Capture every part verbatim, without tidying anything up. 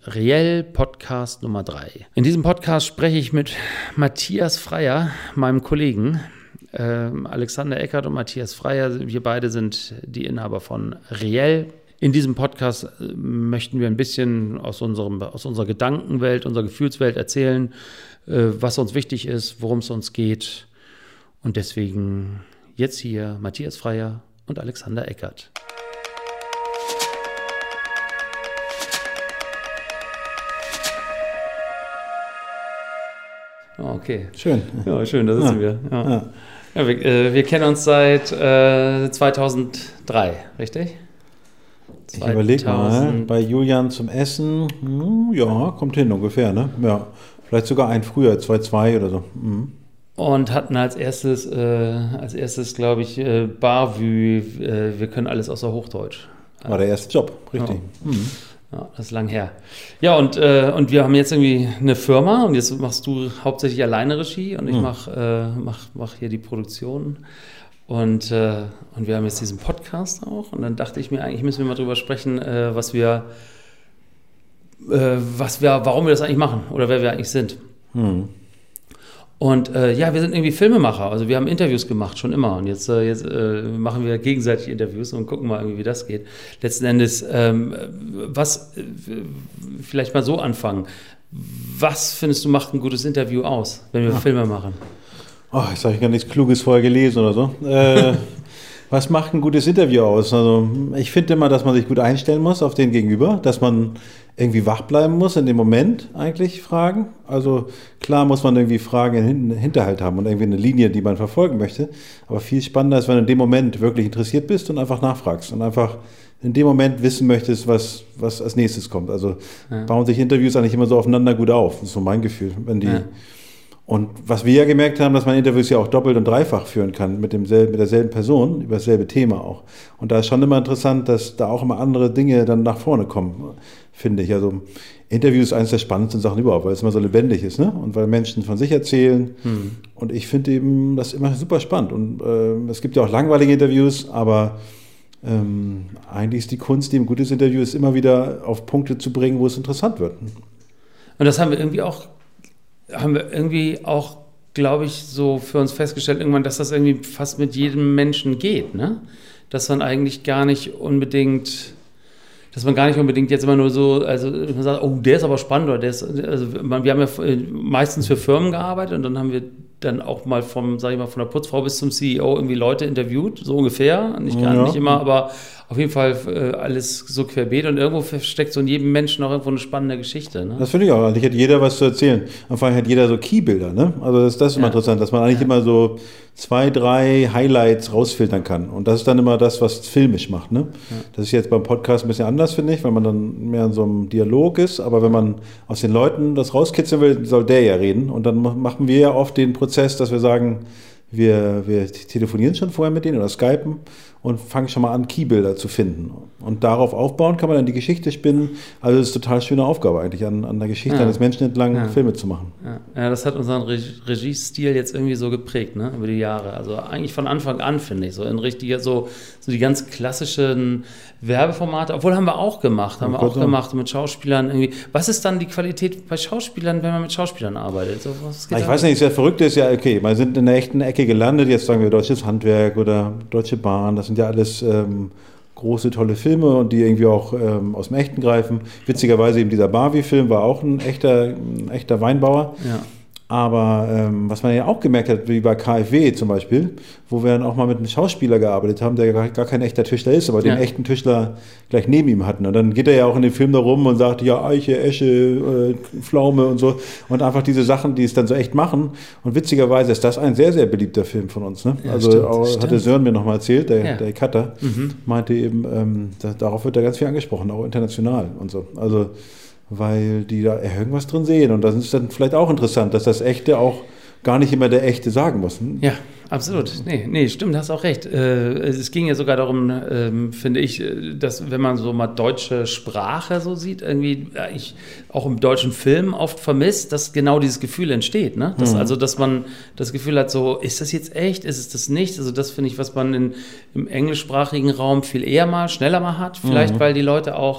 Riel Podcast Nummer drei. In diesem Podcast spreche ich mit Matthias Freier, meinem Kollegen. Äh, Alexander Eckert und Matthias Freier, wir beide sind die Inhaber von Riel. In diesem Podcast möchten wir ein bisschen aus, unserem, aus unserer Gedankenwelt, unserer Gefühlswelt erzählen, äh, was uns wichtig ist, worum es uns geht. Und deswegen jetzt hier Matthias Freier und Alexander Eckert. Okay. Schön. Ja, schön, da sitzen ja. wir. Ja. Ja. Ja, wir, äh, wir kennen uns seit äh, zweitausenddrei, richtig? Ich überlege mal, bei Julian zum Essen, hm, ja, kommt hin ungefähr, ne? Ja, vielleicht sogar ein früher, zweitausendzwei oder so. Mhm. Und hatten als erstes, äh, als erstes, glaube ich, äh, Barvü, äh, wir können alles außer Hochdeutsch. War der erste Job, richtig. Ja. Mhm. Ja, das ist lang her. Ja, und, äh, und wir haben jetzt irgendwie eine Firma und jetzt machst du hauptsächlich alleine Regie und ich mhm. mache äh, mach, mach hier die Produktion. Und, äh, und wir haben jetzt diesen Podcast auch und dann dachte ich mir, eigentlich müssen wir mal drüber sprechen, äh, was wir, äh, was wir, warum wir das eigentlich machen oder wer wir eigentlich sind. Mhm. Und äh, ja, wir sind irgendwie Filmemacher, also wir haben Interviews gemacht, schon immer. Und jetzt, äh, jetzt äh, machen wir gegenseitig Interviews und gucken mal irgendwie, wie das geht. Letzten Endes, ähm, was, äh, vielleicht mal so anfangen. Was findest du macht ein gutes Interview aus, wenn wir ah. Filme machen? Oh, jetzt habe ich gar nichts Kluges vorher gelesen oder so. Äh, was macht ein gutes Interview aus? Also ich finde immer, dass man sich gut einstellen muss auf den Gegenüber, dass man irgendwie wach bleiben muss in dem Moment eigentlich Fragen. Also klar muss man irgendwie Fragen in Hinterhalt haben und irgendwie eine Linie, die man verfolgen möchte. Aber viel spannender ist, wenn du in dem Moment wirklich interessiert bist und einfach nachfragst und einfach in dem Moment wissen möchtest, was, was als nächstes kommt. Also ja. bauen sich Interviews eigentlich immer so aufeinander gut auf. Das ist so mein Gefühl. Wenn die, ja. Und was wir ja gemerkt haben, dass man Interviews ja auch doppelt und dreifach führen kann mit demselben, mit derselben Person, über dasselbe Thema auch. Und da ist schon immer interessant, dass da auch immer andere Dinge dann nach vorne kommen, finde ich. Also Interviews ist eines der spannendsten Sachen überhaupt, weil es immer so lebendig ist, ne? Und weil Menschen von sich erzählen. Hm. Und ich finde eben das immer super spannend. Und äh, es gibt ja auch langweilige Interviews, aber ähm, eigentlich ist die Kunst, die ein gutes Interview ist, immer wieder auf Punkte zu bringen, wo es interessant wird. Und das haben wir irgendwie auch haben wir irgendwie auch, glaube ich, so für uns festgestellt irgendwann, dass das irgendwie fast mit jedem Menschen geht, ne? Dass man eigentlich gar nicht unbedingt, dass man gar nicht unbedingt jetzt immer nur so, also man sagt, oh, der ist aber spannend, oder der ist, also wir haben ja meistens für Firmen gearbeitet und dann haben wir dann auch mal vom, sag ich mal, von der Putzfrau bis zum C E O irgendwie Leute interviewt, so ungefähr, nicht, gar, ja. nicht immer, aber auf jeden Fall äh, alles so querbeet und irgendwo steckt so in jedem Menschen auch irgendwo eine spannende Geschichte. Ne? Das finde ich auch. Eigentlich hat jeder was zu erzählen. Am Anfang hat jeder so Keybilder, ne? Also das, das ist immer ja. interessant, dass man eigentlich ja. immer so zwei, drei Highlights rausfiltern kann. Und das ist dann immer das, was filmisch macht, ne? Ja. Das ist jetzt beim Podcast ein bisschen anders, finde ich, weil man dann mehr in so einem Dialog ist. Aber wenn man aus den Leuten das rauskitzeln will, soll der ja reden. Und dann machen wir ja oft den Prozess, dass wir sagen, wir, wir telefonieren schon vorher mit denen oder skypen und fangen schon mal an, Keybilder zu finden. Und darauf aufbauen kann man dann die Geschichte spinnen. Also das ist eine total schöne Aufgabe eigentlich, an, an der Geschichte ja. eines Menschen entlang ja. Filme zu machen. Ja. ja, das hat unseren Regiestil jetzt irgendwie so geprägt, ne, über die Jahre. Also eigentlich von Anfang an, finde ich, so in richtiger, so, so die ganz klassischen Werbeformate, obwohl haben wir auch gemacht, haben ja, wir auch gemacht mit Schauspielern irgendwie. Was ist dann die Qualität bei Schauspielern, wenn man mit Schauspielern arbeitet? So, was geht ich weiß nicht, das Verrückte ist ja, okay, wir sind in der echten Ecke gelandet, jetzt sagen wir Deutsches Handwerk oder Deutsche Bahn, das sind ja alles ähm, große, tolle Filme und die irgendwie auch ähm, aus dem Echten greifen. Witzigerweise eben dieser Barbie-Film war auch ein echter, ein echter Weinbauer. Ja. Aber ähm, was man ja auch gemerkt hat, wie bei K f W zum Beispiel, wo wir dann auch mal mit einem Schauspieler gearbeitet haben, der gar, gar kein echter Tischler ist, aber ja. den echten Tischler gleich neben ihm hatten. Und dann geht er ja auch in dem Film da rum und sagt, ja, Eiche, Esche, äh, Pflaume und so. Und einfach diese Sachen, die es dann so echt machen. Und witzigerweise ist das ein sehr, sehr beliebter Film von uns. Ne? Ja, also stimmt, auch, stimmt. Hatte Sören mir nochmal erzählt, der, ja. der Cutter, mhm. meinte eben, ähm, da, darauf wird da ganz viel angesprochen, auch international und so. Also weil die da irgendwas drin sehen. Und das ist dann vielleicht auch interessant, dass das Echte auch gar nicht immer der Echte sagen muss. Hm? Ja, absolut. Nee, nee, stimmt, hast auch recht. Äh, es ging ja sogar darum, ähm, finde ich, dass wenn man so mal deutsche Sprache so sieht, irgendwie ja, ich auch im deutschen Film oft vermisst, dass genau dieses Gefühl entsteht. Ne? Dass, mhm. Also, dass man das Gefühl hat, so, ist das jetzt echt, ist es das nicht? Also das finde ich, was man in, im englischsprachigen Raum viel eher mal, schneller mal hat. Vielleicht, mhm. weil die Leute auch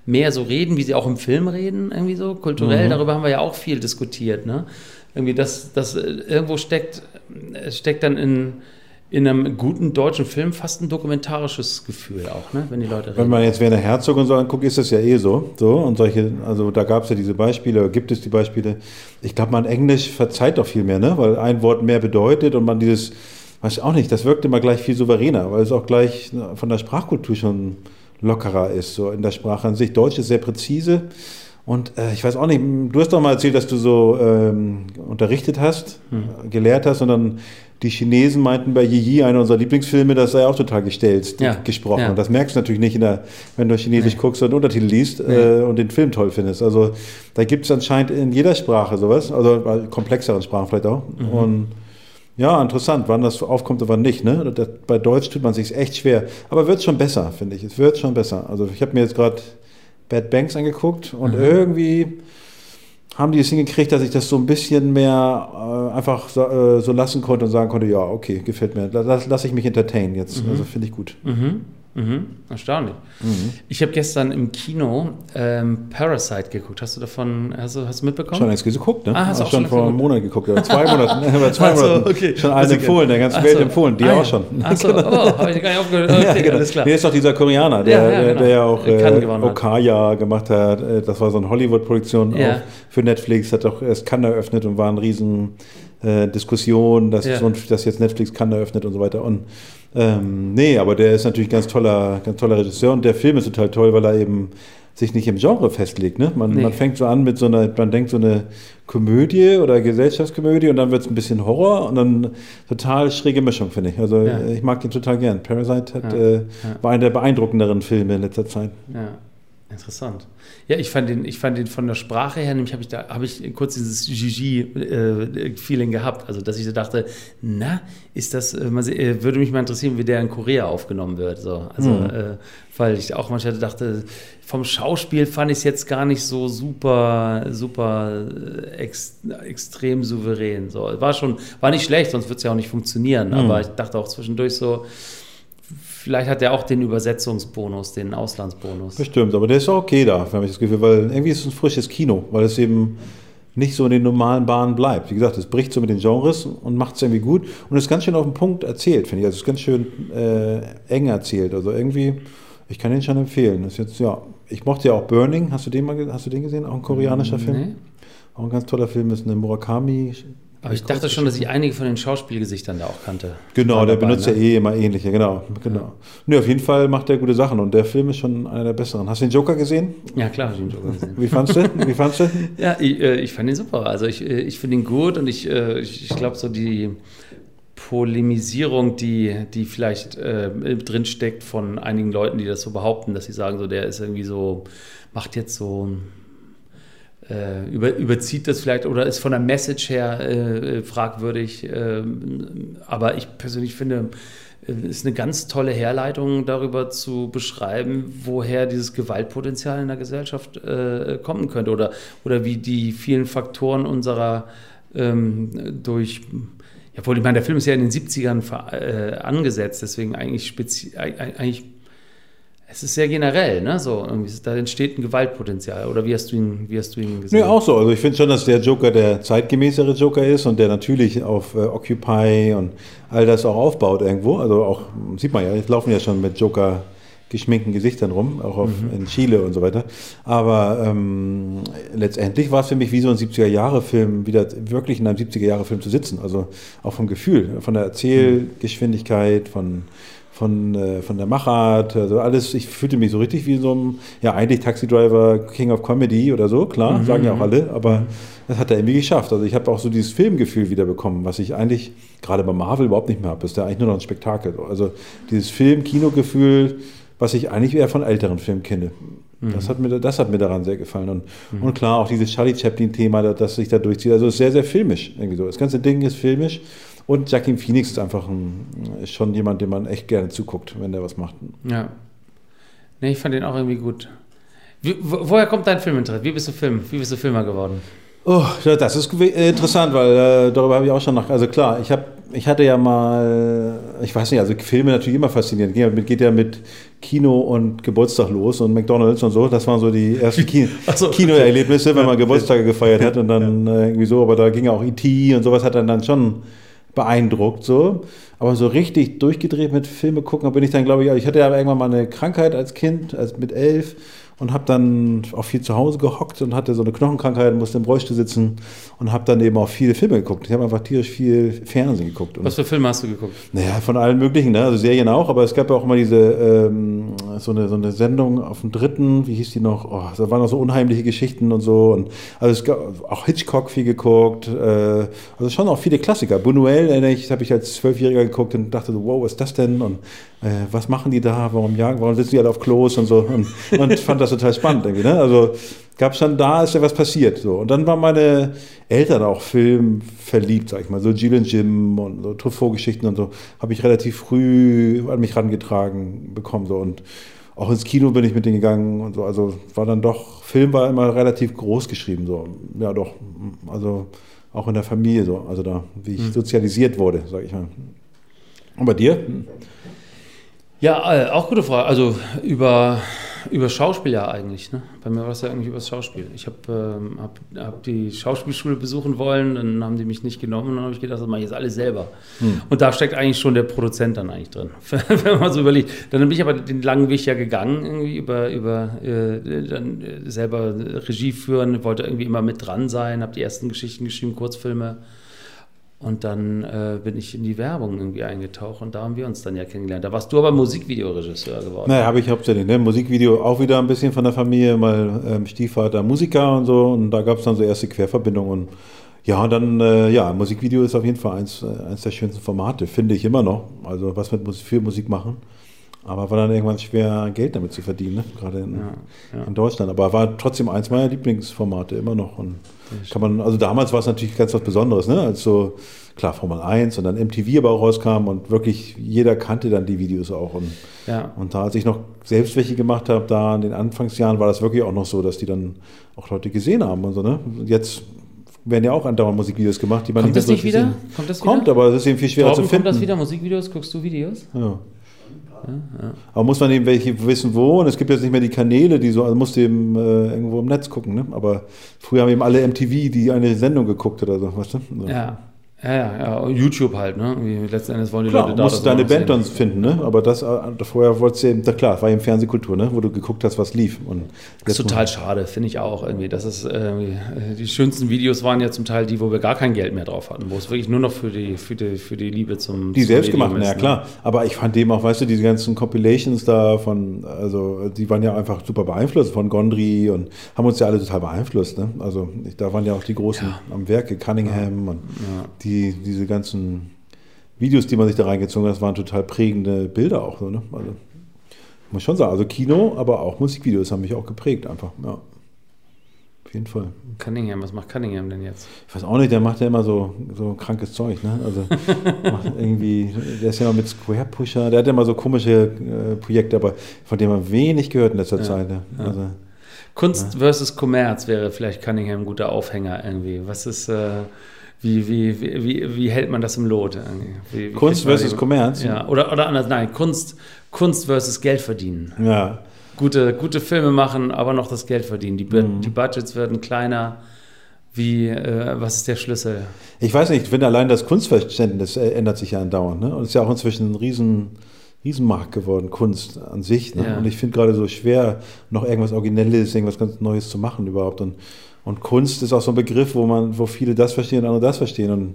mehr so reden, wie sie auch im Film reden, irgendwie so kulturell. Mhm. Darüber haben wir ja auch viel diskutiert, ne? Irgendwie, das, das irgendwo steckt, steckt dann in, in einem guten deutschen Film fast ein dokumentarisches Gefühl auch, ne? Wenn die Leute reden. Wenn man jetzt Werner Herzog und so anguckt, ist das ja eh so. so und solche, also da gab es ja diese Beispiele, oder gibt es die Beispiele. Ich glaube, man Englisch verzeiht doch viel mehr, ne? Weil ein Wort mehr bedeutet und man dieses, weiß ich auch nicht, das wirkt immer gleich viel souveräner, weil es auch gleich von der Sprachkultur schon lockerer ist, so in der Sprache an sich. Deutsch ist sehr präzise. Und äh, ich weiß auch nicht, du hast doch mal erzählt, dass du so ähm, unterrichtet hast, hm. gelehrt hast und dann die Chinesen meinten bei Yi Yi, einer unserer Lieblingsfilme, das sei auch total gestelzt ja. gesprochen. Ja. Und das merkst du natürlich nicht, in der, wenn du Chinesisch nee. guckst und Untertitel liest nee. äh, und den Film toll findest. Also da gibt es anscheinend in jeder Sprache sowas, also komplexeren Sprachen vielleicht auch. Mhm. Und ja, interessant, wann das aufkommt und wann nicht. Ne? Das, bei Deutsch tut man sich echt schwer. Aber wird schon besser, finde ich. Es wird schon besser. Also ich habe mir jetzt gerade Bad Banks angeguckt und mhm. irgendwie haben die es hingekriegt, dass ich das so ein bisschen mehr äh, einfach so, äh, so lassen konnte und sagen konnte, ja, okay, gefällt mir. Lass, lass ich mich entertainen jetzt. Mhm. Also finde ich gut. Mhm. Mhm. Erstaunlich. Mhm. Ich habe gestern im Kino ähm, Parasite geguckt. Hast du davon, hast du, hast du mitbekommen? Schon eins geguckt, ne? Ah, hast du auch schon vor einem Monat geguckt. Oder zwei Monaten. Oder zwei so, Monaten. Okay. Schon allen empfohlen, der ganzen Welt so. empfohlen. Die ah, auch ja. schon. Achso, oh, habe ich gar nicht aufgehört. Okay, ja, genau. Alles klar. Der ist doch dieser Koreaner, der ja, ja, genau. der ja auch äh, Okaya gemacht hat. Das war so eine Hollywood-Produktion ja. für Netflix. Hat auch erst Cannes eröffnet und war ein riesen äh, Diskussion, dass, ja. so, dass jetzt Netflix Cannes eröffnet und so weiter. Und Ähm, nee, aber der ist natürlich ganz toller, ganz toller Regisseur und der Film ist total toll, weil er eben sich nicht im Genre festlegt. Ne? Man, nee. man fängt so an mit so einer, man denkt so eine Komödie oder Gesellschaftskomödie und dann wird es ein bisschen Horror und dann total schräge Mischung, finde ich. Also ja. ich mag den total gern. Parasite hat, ja. Äh, ja. war einer der beeindruckenderen Filme in letzter Zeit. Ja. Interessant. Ja, ich fand den, ich fand den von der Sprache her, nämlich habe ich da, habe ich kurz dieses Gigi-Feeling äh, gehabt, also dass ich so dachte, na, ist das, äh, würde mich mal interessieren, wie der in Korea aufgenommen wird, so, also, mhm. äh, weil ich auch manchmal dachte, vom Schauspiel fand ich es jetzt gar nicht so super, super ex, extrem souverän, so, war schon, war nicht schlecht, sonst würde es ja auch nicht funktionieren, mhm. aber ich dachte auch zwischendurch so, vielleicht hat er auch den Übersetzungsbonus, den Auslandsbonus. Bestimmt, aber der ist auch okay da, habe ich das Gefühl, weil irgendwie ist es ein frisches Kino, weil es eben nicht so in den normalen Bahnen bleibt. Wie gesagt, es bricht so mit den Genres und macht es irgendwie gut und ist ganz schön auf den Punkt erzählt, finde ich. Also es ist ganz schön äh, eng erzählt. Also irgendwie, ich kann den schon empfehlen. Das ist jetzt, ja, ich mochte ja auch Burning. Hast du den mal, hast du den gesehen? Auch ein koreanischer nee. Film. Auch ein ganz toller Film, ist eine Murakami. Aber ich dachte schon, dass ich einige von den Schauspielgesichtern da auch kannte. Genau, der dabei, benutzt ne? ja eh immer ähnliche, genau. genau. Ja. Nö, auf jeden Fall macht er gute Sachen und der Film ist schon einer der besseren. Hast du den Joker gesehen? Ja, klar, habe ich den Joker gesehen. Wie fandst du? Wie fandst du? Ja, ich, ich fand ihn super. Also ich, ich finde ihn gut und ich, ich, ich glaube so die Polemisierung, die, die vielleicht äh, drin steckt von einigen Leuten, die das so behaupten, dass sie sagen, so der ist irgendwie so, macht jetzt so Äh, über, überzieht das vielleicht oder ist von der Message her äh, fragwürdig. Äh, aber ich persönlich finde, es äh, ist eine ganz tolle Herleitung darüber zu beschreiben, woher dieses Gewaltpotenzial in der Gesellschaft äh, kommen könnte oder, oder wie die vielen Faktoren unserer ähm, durch, ja, ich meine, der Film ist ja in den siebzigern äh, angesetzt, deswegen eigentlich speziell, eigentlich es ist sehr generell, ne? So, irgendwie, da entsteht ein Gewaltpotenzial. Oder wie hast du ihn, wie hast du ihn gesehen? Ja, auch so. Also ich finde schon, dass der Joker der zeitgemäßere Joker ist und der natürlich auf äh, Occupy und all das auch aufbaut irgendwo. Also auch, sieht man ja, jetzt laufen ja schon mit Joker geschminkten Gesichtern rum, auch auf, mhm. in Chile und so weiter. Aber ähm, letztendlich war es für mich wie so ein siebziger-Jahre-Film, wieder wirklich in einem siebziger-Jahre-Film zu sitzen. Also auch vom Gefühl, von der Erzählgeschwindigkeit, von Von, äh, von der Machart, also alles, ich fühlte mich so richtig wie so ein, ja eigentlich Taxi Driver, King of Comedy oder so, klar, mhm. sagen ja auch alle, aber das hat er irgendwie geschafft. Also ich habe auch so dieses Filmgefühl wieder bekommen, was ich eigentlich gerade bei Marvel überhaupt nicht mehr habe. Das ist ja eigentlich nur noch ein Spektakel. Also dieses Film-Kino-Gefühl, was ich eigentlich eher von älteren Filmen kenne. Mhm. Das hat mir, das hat mir daran sehr gefallen. Und, mhm. und klar, auch dieses Charlie Chaplin-Thema, das sich da durchzieht. Also es ist sehr, sehr filmisch. Irgendwie so. Das ganze Ding ist filmisch. Und Joaquin Phoenix ist einfach ein, ist schon jemand, dem man echt gerne zuguckt, wenn der was macht. Ja. Nee, ich fand den auch irgendwie gut. Wie, wo, woher kommt dein Filminteresse? Wie bist du Film? Wie bist du Filmer geworden? Oh, das ist interessant, weil äh, darüber habe ich auch schon nach. Also klar, ich habe, ich hatte ja mal, ich weiß nicht, also Filme natürlich immer faszinierend. Geht ja mit Kino und Geburtstag los und McDonald's und so. Das waren so die ersten Ki so. Kinoerlebnisse, wenn man Geburtstage gefeiert hat und dann äh, irgendwie so. Aber da ging auch E T und sowas hat dann, dann schon beeindruckt so. Aber so richtig durchgedreht mit Filme gucken, bin ich dann, glaube ich, ich hatte ja irgendwann mal eine Krankheit als Kind, als mit elf. Und habe dann auch viel zu Hause gehockt und hatte so eine Knochenkrankheit, musste im Rollstuhl sitzen und habe dann eben auch viele Filme geguckt. Ich habe einfach tierisch viel Fernsehen geguckt. Und was für Filme hast du geguckt? Naja, von allen möglichen, ne? Also Serien auch, aber es gab ja auch immer diese, ähm, so, eine, so eine Sendung auf dem Dritten, wie hieß die noch? Oh, da waren auch so unheimliche Geschichten und so. Und also es gab auch Hitchcock viel geguckt, äh, also schon auch viele Klassiker. Buñuel, erinnere ich, habe ich als Zwölfjähriger geguckt und dachte so, wow, was ist das denn? Und äh, was machen die da? Warum jagen? Warum sitzen die alle auf Klos und so? Und, und fand das total spannend irgendwie, ne? Also gab es dann, da ist ja was passiert. So. Und dann waren meine Eltern auch filmverliebt, sag ich mal, so Jill und Jim und so Truffaut-Geschichten und so, habe ich relativ früh an mich rangetragen bekommen. So. Und auch ins Kino bin ich mit denen gegangen und so. Also war dann doch, Film war immer relativ groß geschrieben. So. Ja doch, also auch in der Familie so, also da, wie ich mhm. sozialisiert wurde, sag ich mal. Und bei dir? Ja, äh, auch gute Frage. Also über, über Schauspiel ja eigentlich. Ne? Bei mir war es ja eigentlich über das Schauspiel. Ich habe ähm, hab, hab die Schauspielschule besuchen wollen, dann haben die mich nicht genommen und dann habe ich gedacht, das mache ich jetzt alles selber. Hm. Und da steckt eigentlich schon der Produzent dann eigentlich drin, wenn man so überlegt. Dann bin ich aber den langen Weg ja gegangen, irgendwie über, über äh, dann selber Regie führen, wollte irgendwie immer mit dran sein, habe die ersten Geschichten geschrieben, Kurzfilme. Und dann äh, bin ich in die Werbung irgendwie eingetaucht und da haben wir uns dann ja kennengelernt. Da warst du aber Musikvideoregisseur geworden. Naja, habe ich hauptsächlich, ne? Musikvideo auch wieder ein bisschen von der Familie, mal ähm, Stiefvater Musiker und so und da gab es dann so erste Querverbindungen und ja, und dann, äh, ja, Musikvideo ist auf jeden Fall eins, eins der schönsten Formate, finde ich immer noch, also was mit Musik, für Musik machen. Aber war dann irgendwann schwer, Geld damit zu verdienen, ne? Gerade in, ja, ja. in Deutschland. Aber war trotzdem eins meiner Lieblingsformate immer noch. Und kann man, also damals war es natürlich ganz was Besonderes, ne? Als so, klar, Formel eins und dann M T V aber auch rauskam und wirklich jeder kannte dann die Videos auch. Und, ja. und da, als ich noch selbst welche gemacht habe, da in den Anfangsjahren war das wirklich auch noch so, dass die dann auch Leute gesehen haben und so, ne? Jetzt werden ja auch andauernd Musikvideos gemacht, die man kommt nicht das mehr nicht so wieder? Kommt das wieder? Kommt, aber es ist eben viel schwerer Torben, zu finden. Kommt das wieder? Musikvideos? Guckst du Videos? Ja. Ja, ja. Aber muss man eben welche wissen, wo? Und es gibt jetzt nicht mehr die Kanäle, die so, also musst du eben äh, irgendwo im Netz gucken. Ne? Aber früher haben eben alle M T V die eine Sendung geguckt oder so, weißt du? So. Ja. Ja, ja, ja, YouTube halt, ne? Wie letzten Endes wollen die klar, Leute da. Du musst deine Band dann sehen. finden, ne? Aber das, äh, vorher wolltest du eben, da, klar, war eben Fernsehkultur, ne? Wo du geguckt hast, was lief. Und das ist total schade, finde ich auch irgendwie. Das ist, äh, die schönsten Videos waren ja zum Teil die, wo wir gar kein Geld mehr drauf hatten, wo es wirklich nur noch für die, für die, für die Liebe zum Die zum selbstgemachten, ist, ja klar. Ne? Aber ich fand eben auch, weißt du, diese ganzen Compilations da von, also die waren ja einfach super beeinflusst von Gondry und haben uns ja alle total beeinflusst, ne? Also ich, da waren ja auch die Großen ja. am Werke, Cunningham ja. und ja. die, diese ganzen Videos, die man sich da reingezogen hat, das waren total prägende Bilder auch. So, ne? Also, muss schon sagen, also Kino, aber auch Musikvideos haben mich auch geprägt einfach. Ja. Auf jeden Fall. Cunningham, was macht Cunningham denn jetzt? Ich weiß auch nicht, der macht ja immer so, so krankes Zeug. Ne? Also macht irgendwie, der ist ja immer mit Square Pusher, der hat ja immer so komische äh, Projekte, aber von dem man wenig gehört in letzter ja. Zeit. Ne? Ja. Also, Kunst ja. versus Kommerz wäre vielleicht Cunningham ein guter Aufhänger irgendwie. Was ist... Äh Wie, wie, wie, wie hält man das im Lot? Wie, wie Kunst versus Kommerz? Ja, oder, oder anders, nein, Kunst, Kunst versus Geld verdienen. Ja. Gute, gute Filme machen, aber noch das Geld verdienen. Die, mhm. die Budgets werden kleiner. Wie, äh, was ist der Schlüssel? Ich weiß nicht, ich finde allein das Kunstverständnis äh, ändert sich ja andauernd. Ne? Und es ist ja auch inzwischen ein riesen, Riesenmarkt geworden, Kunst an sich. Ne? Ja. Und ich finde gerade so schwer, noch irgendwas Originelles, irgendwas ganz Neues zu machen überhaupt. Und Und Kunst ist auch so ein Begriff, wo man, wo viele das verstehen und andere das verstehen. Und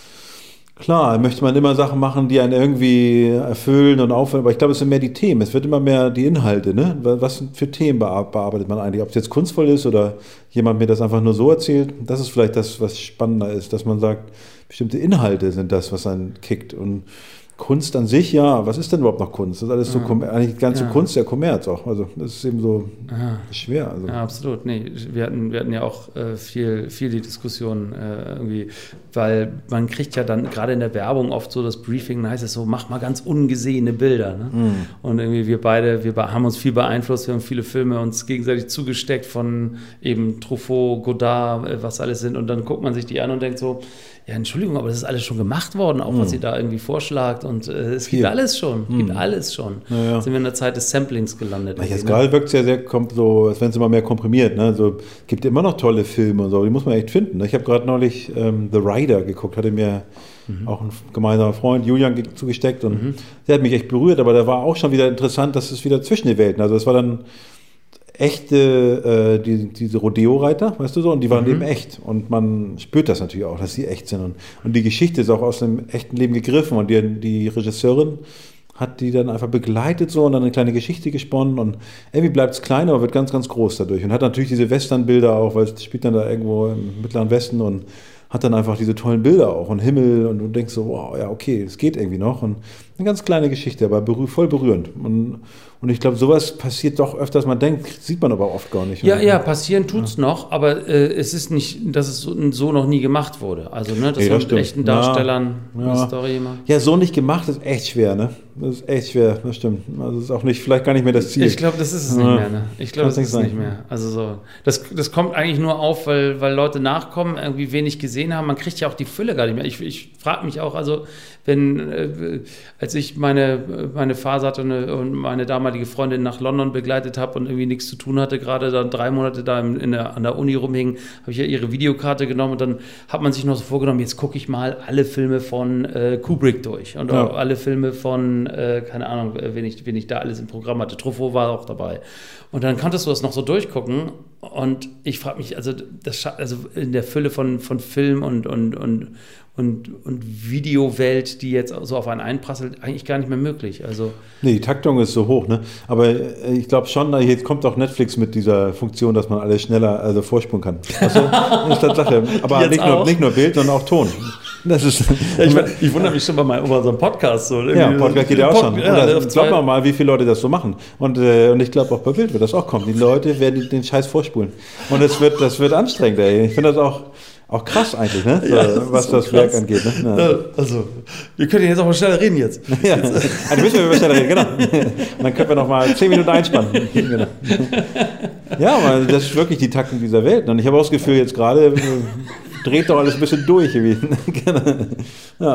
klar, möchte man immer Sachen machen, die einen irgendwie erfüllen und auffüllen, aber ich glaube, es sind mehr die Themen. Es wird immer mehr die Inhalte, ne? Was für Themen bearbeitet man eigentlich? Ob es jetzt kunstvoll ist oder jemand mir das einfach nur so erzählt, das ist vielleicht das, was spannender ist, dass man sagt, bestimmte Inhalte sind das, was einen kickt. Und Kunst an sich, ja, was ist denn überhaupt noch Kunst? Das ist alles so, ja. eigentlich die ganze ja. Kunst, der Kommerz auch. Also das ist eben so ja. schwer. Also. Ja, absolut. Nee, wir hatten, wir hatten ja auch äh, viel, viel die Diskussion äh, irgendwie, weil man kriegt ja dann gerade in der Werbung oft so das Briefing, dann heißt es so, mach mal ganz ungesehene Bilder. Ne? Mhm. Und irgendwie wir beide, wir haben uns viel beeinflusst, wir haben viele Filme uns gegenseitig zugesteckt von eben Truffaut, Godard, was alles sind und dann guckt man sich die an und denkt so, ja, Entschuldigung, aber das ist alles schon gemacht worden, auch was ihr da irgendwie vorschlagt und äh, es gibt Viel. alles schon, Mhm. gibt alles schon. Ja, ja. Sind wir in der Zeit des Samplings gelandet. Na, jetzt irgendwie, gerade wirkt es ja sehr kom- so, als wenn es immer mehr komprimiert. Ne? So, gibt immer noch tolle Filme und so, die muss man echt finden. Ne? Ich habe gerade neulich ähm, The Rider geguckt, hatte mir mhm. auch ein gemeinsamer Freund, Julian, ge- zugesteckt und mhm. der hat mich echt berührt, aber da war auch schon wieder interessant, dass es wieder zwischen den Welten, also es war dann echte, äh, die, diese Rodeo-Reiter, weißt du so, und die waren Mhm. eben echt. Und man spürt das natürlich auch, dass sie echt sind. Und, und die Geschichte ist auch aus dem echten Leben gegriffen. Und die, die Regisseurin hat die dann einfach begleitet so und dann eine kleine Geschichte gesponnen. Und irgendwie bleibt es klein, aber wird ganz, ganz groß dadurch. Und hat natürlich diese Western-Bilder auch, weil es spielt dann da irgendwo im Mittleren Westen und hat dann einfach diese tollen Bilder auch und Himmel und du denkst so, wow, ja, okay, es geht irgendwie noch. Und eine ganz kleine Geschichte, aber berühr, voll berührend. Und, und ich glaube, sowas passiert doch öfters, man denkt, sieht man aber oft gar nicht. Ja, ja, passieren tut's ja. noch, aber äh, es ist nicht, dass es so, so noch nie gemacht wurde. Also, ne, dass nee, man das mit echten Darstellern ja. eine Ja. Story macht. Ja, so nicht gemacht ist echt schwer, ne? Das ist echt schwer, das stimmt. Also, das ist auch nicht, vielleicht gar nicht mehr das Ziel. Ich glaube, das ist es ja. nicht mehr, ne? Ich glaube, das ist es sein. nicht mehr. Also, so. Das, das kommt eigentlich nur auf, weil, weil Leute nachkommen, irgendwie wenig gesehen haben. Man kriegt ja auch die Fülle gar nicht mehr. Ich, ich frage mich auch, also, wenn, äh, als ich meine, meine Phase hatte und meine damalige Freundin nach London begleitet habe und irgendwie nichts zu tun hatte, gerade dann drei Monate da in, in der, an der Uni rumhingen, habe ich ja ihre Videokarte genommen und dann hat man sich noch so vorgenommen, jetzt gucke ich mal alle Filme von äh, Kubrick durch und ja. auch alle Filme von, äh, keine Ahnung, wen ich, wen ich da alles im Programm hatte. Truffaut war auch dabei. Und dann konntest du das noch so durchgucken und ich frage mich, also, das, also in der Fülle von, von Film und, und, und Und, und Videowelt, die jetzt so auf einen einprasselt, eigentlich gar nicht mehr möglich. Also nee, die Taktung ist so hoch, ne? Aber ich glaube schon, jetzt kommt auch Netflix mit dieser Funktion, dass man alles schneller also vorspulen kann. Also, ist Tatsache. Aber nicht nur, nicht nur Bild, sondern auch Ton. Das ist ja, ich, ich wundere mich schon bei unserem Podcast. So, ja, Podcast geht ja auch schon. Ja, Oder, glaub mal mal, wie viele Leute das so machen. Und, äh, und ich glaube, auch bei Bild wird das auch kommen. Die Leute werden den Scheiß vorspulen. Und das wird, das wird anstrengend, ey. Ich finde das auch... Auch krass eigentlich, ne? So, ja, das was so das krass. Werk angeht. Ne? Ja. Also, wir können jetzt auch mal schneller reden jetzt. Ja, also müssen wir schneller reden, genau. Und dann können wir noch mal zehn Minuten einspannen. Genau. Ja, aber das ist wirklich die Taktung dieser Welt. Und ich habe auch das Gefühl, jetzt gerade dreht doch alles ein bisschen durch. Ja.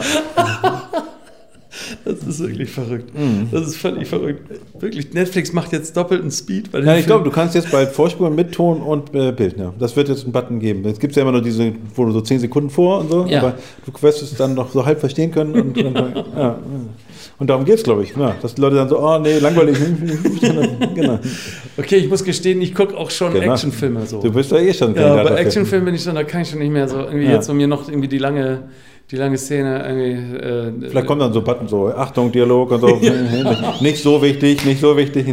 Das ist wirklich verrückt. Mm. Das ist völlig verrückt. Wirklich, Netflix macht jetzt doppelten Speed. Bei den ja, ich glaube, du kannst jetzt bald vorspulen mit Ton und äh, Bild. Ja. Das wird jetzt einen Button geben. Jetzt gibt es ja immer nur diese, wo du so zehn Sekunden vor und so, ja. aber du wirst es dann noch so halb verstehen können. Und, und, ja. und darum geht es, glaube ich. Ja, dass die Leute dann so, oh nee, langweilig. Genau. Okay, ich muss gestehen, ich gucke auch schon genau. Actionfilme. So. Du bist ja eh schon Ja, bei Actionfilmen bin ich schon, da kann ich schon nicht mehr so irgendwie ja. jetzt um mir noch irgendwie die lange... Die lange Szene irgendwie. Äh, Vielleicht kommt dann so Button so, Achtung, Dialog und so. Nicht so wichtig, nicht so wichtig.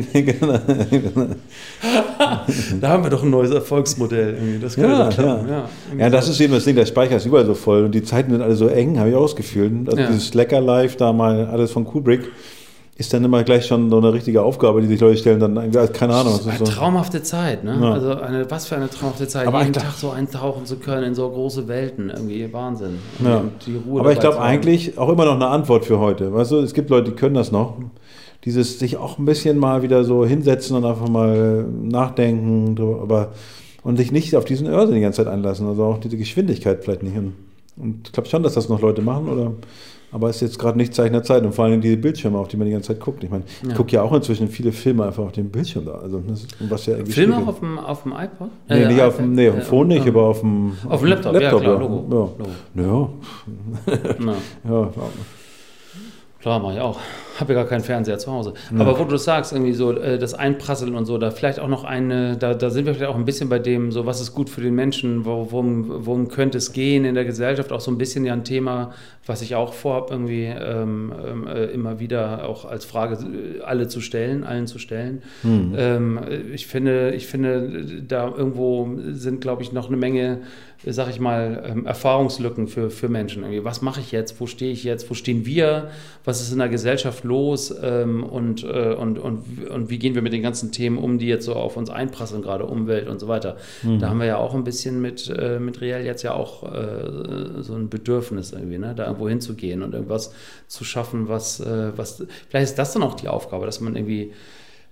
Da haben wir doch ein neues Erfolgsmodell. Irgendwie. Das könnte ja, doch klappen. Ja. Ja, ja, das ist eben das Ding, der Speicher ist überall so voll und die Zeiten sind alle so eng, habe ich ausgefühlt. Also ja. Dieses Slacker Live, da mal alles von Kubrick, ist dann immer gleich schon so eine richtige Aufgabe, die sich Leute stellen, dann keine Ahnung. Das ist eine so. traumhafte Zeit, ne? Ja. Also eine, was für eine traumhafte Zeit, aber jeden Tag so eintauchen zu können in so große Welten, irgendwie Wahnsinn. Ja. Die Ruhe aber ich glaube eigentlich auch immer noch eine Antwort für heute. Weißt du, es gibt Leute, die können das noch. Dieses sich auch ein bisschen mal wieder so hinsetzen und einfach mal nachdenken, aber und sich nicht auf diesen Irrsinn die ganze Zeit einlassen, also auch diese Geschwindigkeit vielleicht nicht. Und, und ich glaube schon, dass das noch Leute machen, oder? Aber es ist jetzt gerade nicht Zeichen der Zeit und vor allem diese Bildschirme, auf die man die ganze Zeit guckt. Ich meine, ja. ich gucke ja auch inzwischen viele Filme einfach auf dem Bildschirm da. Also das ist, was ja Filme auch auf dem, auf dem iPod? Nee, äh, nicht auf dem, nee, auf dem Phone nicht, äh, aber auf dem, auf dem Laptop. Laptop, ja, klar, Logo. Ja. Logo. Ja. ja. ja. Klar, mache ich auch. Habe ja gar keinen Fernseher zu Hause. Ja. Aber wo du das sagst, irgendwie so das Einprasseln und so, da vielleicht auch noch eine, da, da sind wir vielleicht auch ein bisschen bei dem, so was ist gut für den Menschen, worum, worum könnte es gehen in der Gesellschaft, auch so ein bisschen ja ein Thema, was ich auch vorhabe, irgendwie ähm, äh, immer wieder auch als Frage alle zu stellen, allen zu stellen. Mhm. Ähm, ich finde, ich finde, da irgendwo sind, glaube ich, noch eine Menge, sag ich mal, ähm, Erfahrungslücken für, für Menschen. Irgendwie, was mache ich jetzt? Wo stehe ich jetzt? Wo stehen wir? Was ist in der Gesellschaft los? Ähm, und, äh, und, und, und wie gehen wir mit den ganzen Themen um, die jetzt so auf uns einprasseln, gerade Umwelt und so weiter? Mhm. Da haben wir ja auch ein bisschen mit, äh, mit Riel jetzt ja auch äh, so ein Bedürfnis irgendwie, ne? Da irgendwo hinzugehen und irgendwas zu schaffen, was, äh, was, vielleicht ist das dann auch die Aufgabe, dass man irgendwie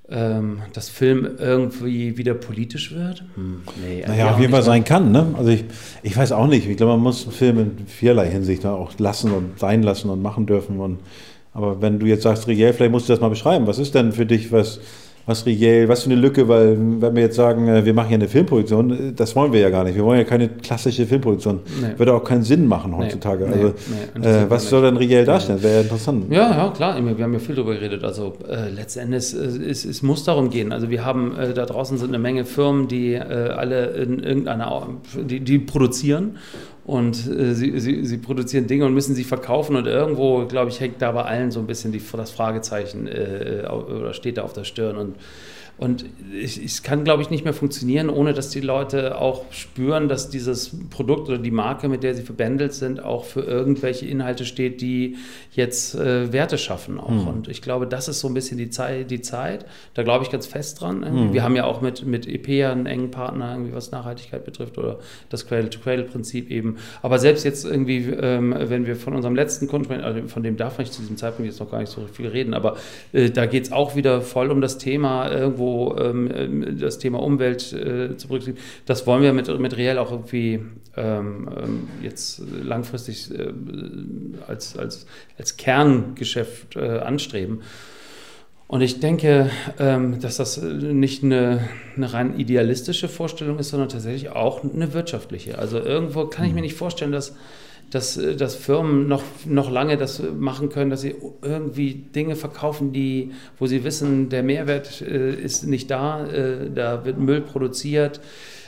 ähm, dass Film irgendwie wieder politisch wird? Hm, nee, naja, auf jeden Fall sein kann. Ne? Also ich, ich weiß auch nicht. Ich glaube, man muss einen Film in vielerlei Hinsicht auch lassen und sein lassen und machen dürfen. Und, aber wenn du jetzt sagst, reell, vielleicht musst du das mal beschreiben. Was ist denn für dich, was... Was reell, was für eine Lücke, weil wenn wir jetzt sagen, wir machen hier eine Filmproduktion, das wollen wir ja gar nicht. Wir wollen ja keine klassische Filmproduktion. Nee. Würde auch keinen Sinn machen heutzutage. Nee, also nee, äh, was soll denn reell darstellen? Wäre ja interessant. Ja, ja, klar. Wir haben ja viel darüber geredet. Also äh, letztendlich, äh, es, es muss darum gehen. Also wir haben, äh, da draußen sind eine Menge Firmen, die äh, alle in irgendeiner, die, die produzieren. Und äh, sie, sie, sie produzieren Dinge und müssen sie verkaufen und irgendwo, glaube ich, hängt da bei allen so ein bisschen die, das Fragezeichen äh, oder steht da auf der Stirn. Und, und ich, es kann, glaube ich, nicht mehr funktionieren, ohne dass die Leute auch spüren, dass dieses Produkt oder die Marke, mit der sie verbändelt sind, auch für irgendwelche Inhalte steht, die jetzt äh, Werte schaffen auch. Mhm. Und ich glaube, das ist so ein bisschen die Zeit. Die Zeit. Da glaube ich ganz fest dran. Mhm. Wir haben ja auch mit, mit E P einen engen Partner, irgendwie, was Nachhaltigkeit betrifft oder das Cradle-to-Cradle-Prinzip eben. Aber selbst jetzt irgendwie, ähm, wenn wir von unserem letzten Kunden sprechen, also von dem darf man zu diesem Zeitpunkt jetzt noch gar nicht so viel reden, aber äh, da geht es auch wieder voll um das Thema, irgendwo ähm, das Thema Umwelt äh, zu berücksichtigen. Das wollen wir mit, mit Reell auch irgendwie ähm, jetzt langfristig äh, als, als, als Kerngeschäft äh, anstreben. Und ich denke, ähm, dass das nicht eine, eine rein idealistische Vorstellung ist, sondern tatsächlich auch eine wirtschaftliche. Also irgendwo kann ich mir nicht vorstellen, dass, dass, dass Firmen noch, noch lange das machen können, dass sie irgendwie Dinge verkaufen, die, wo sie wissen, der Mehrwert äh, ist nicht da, äh, da wird Müll produziert.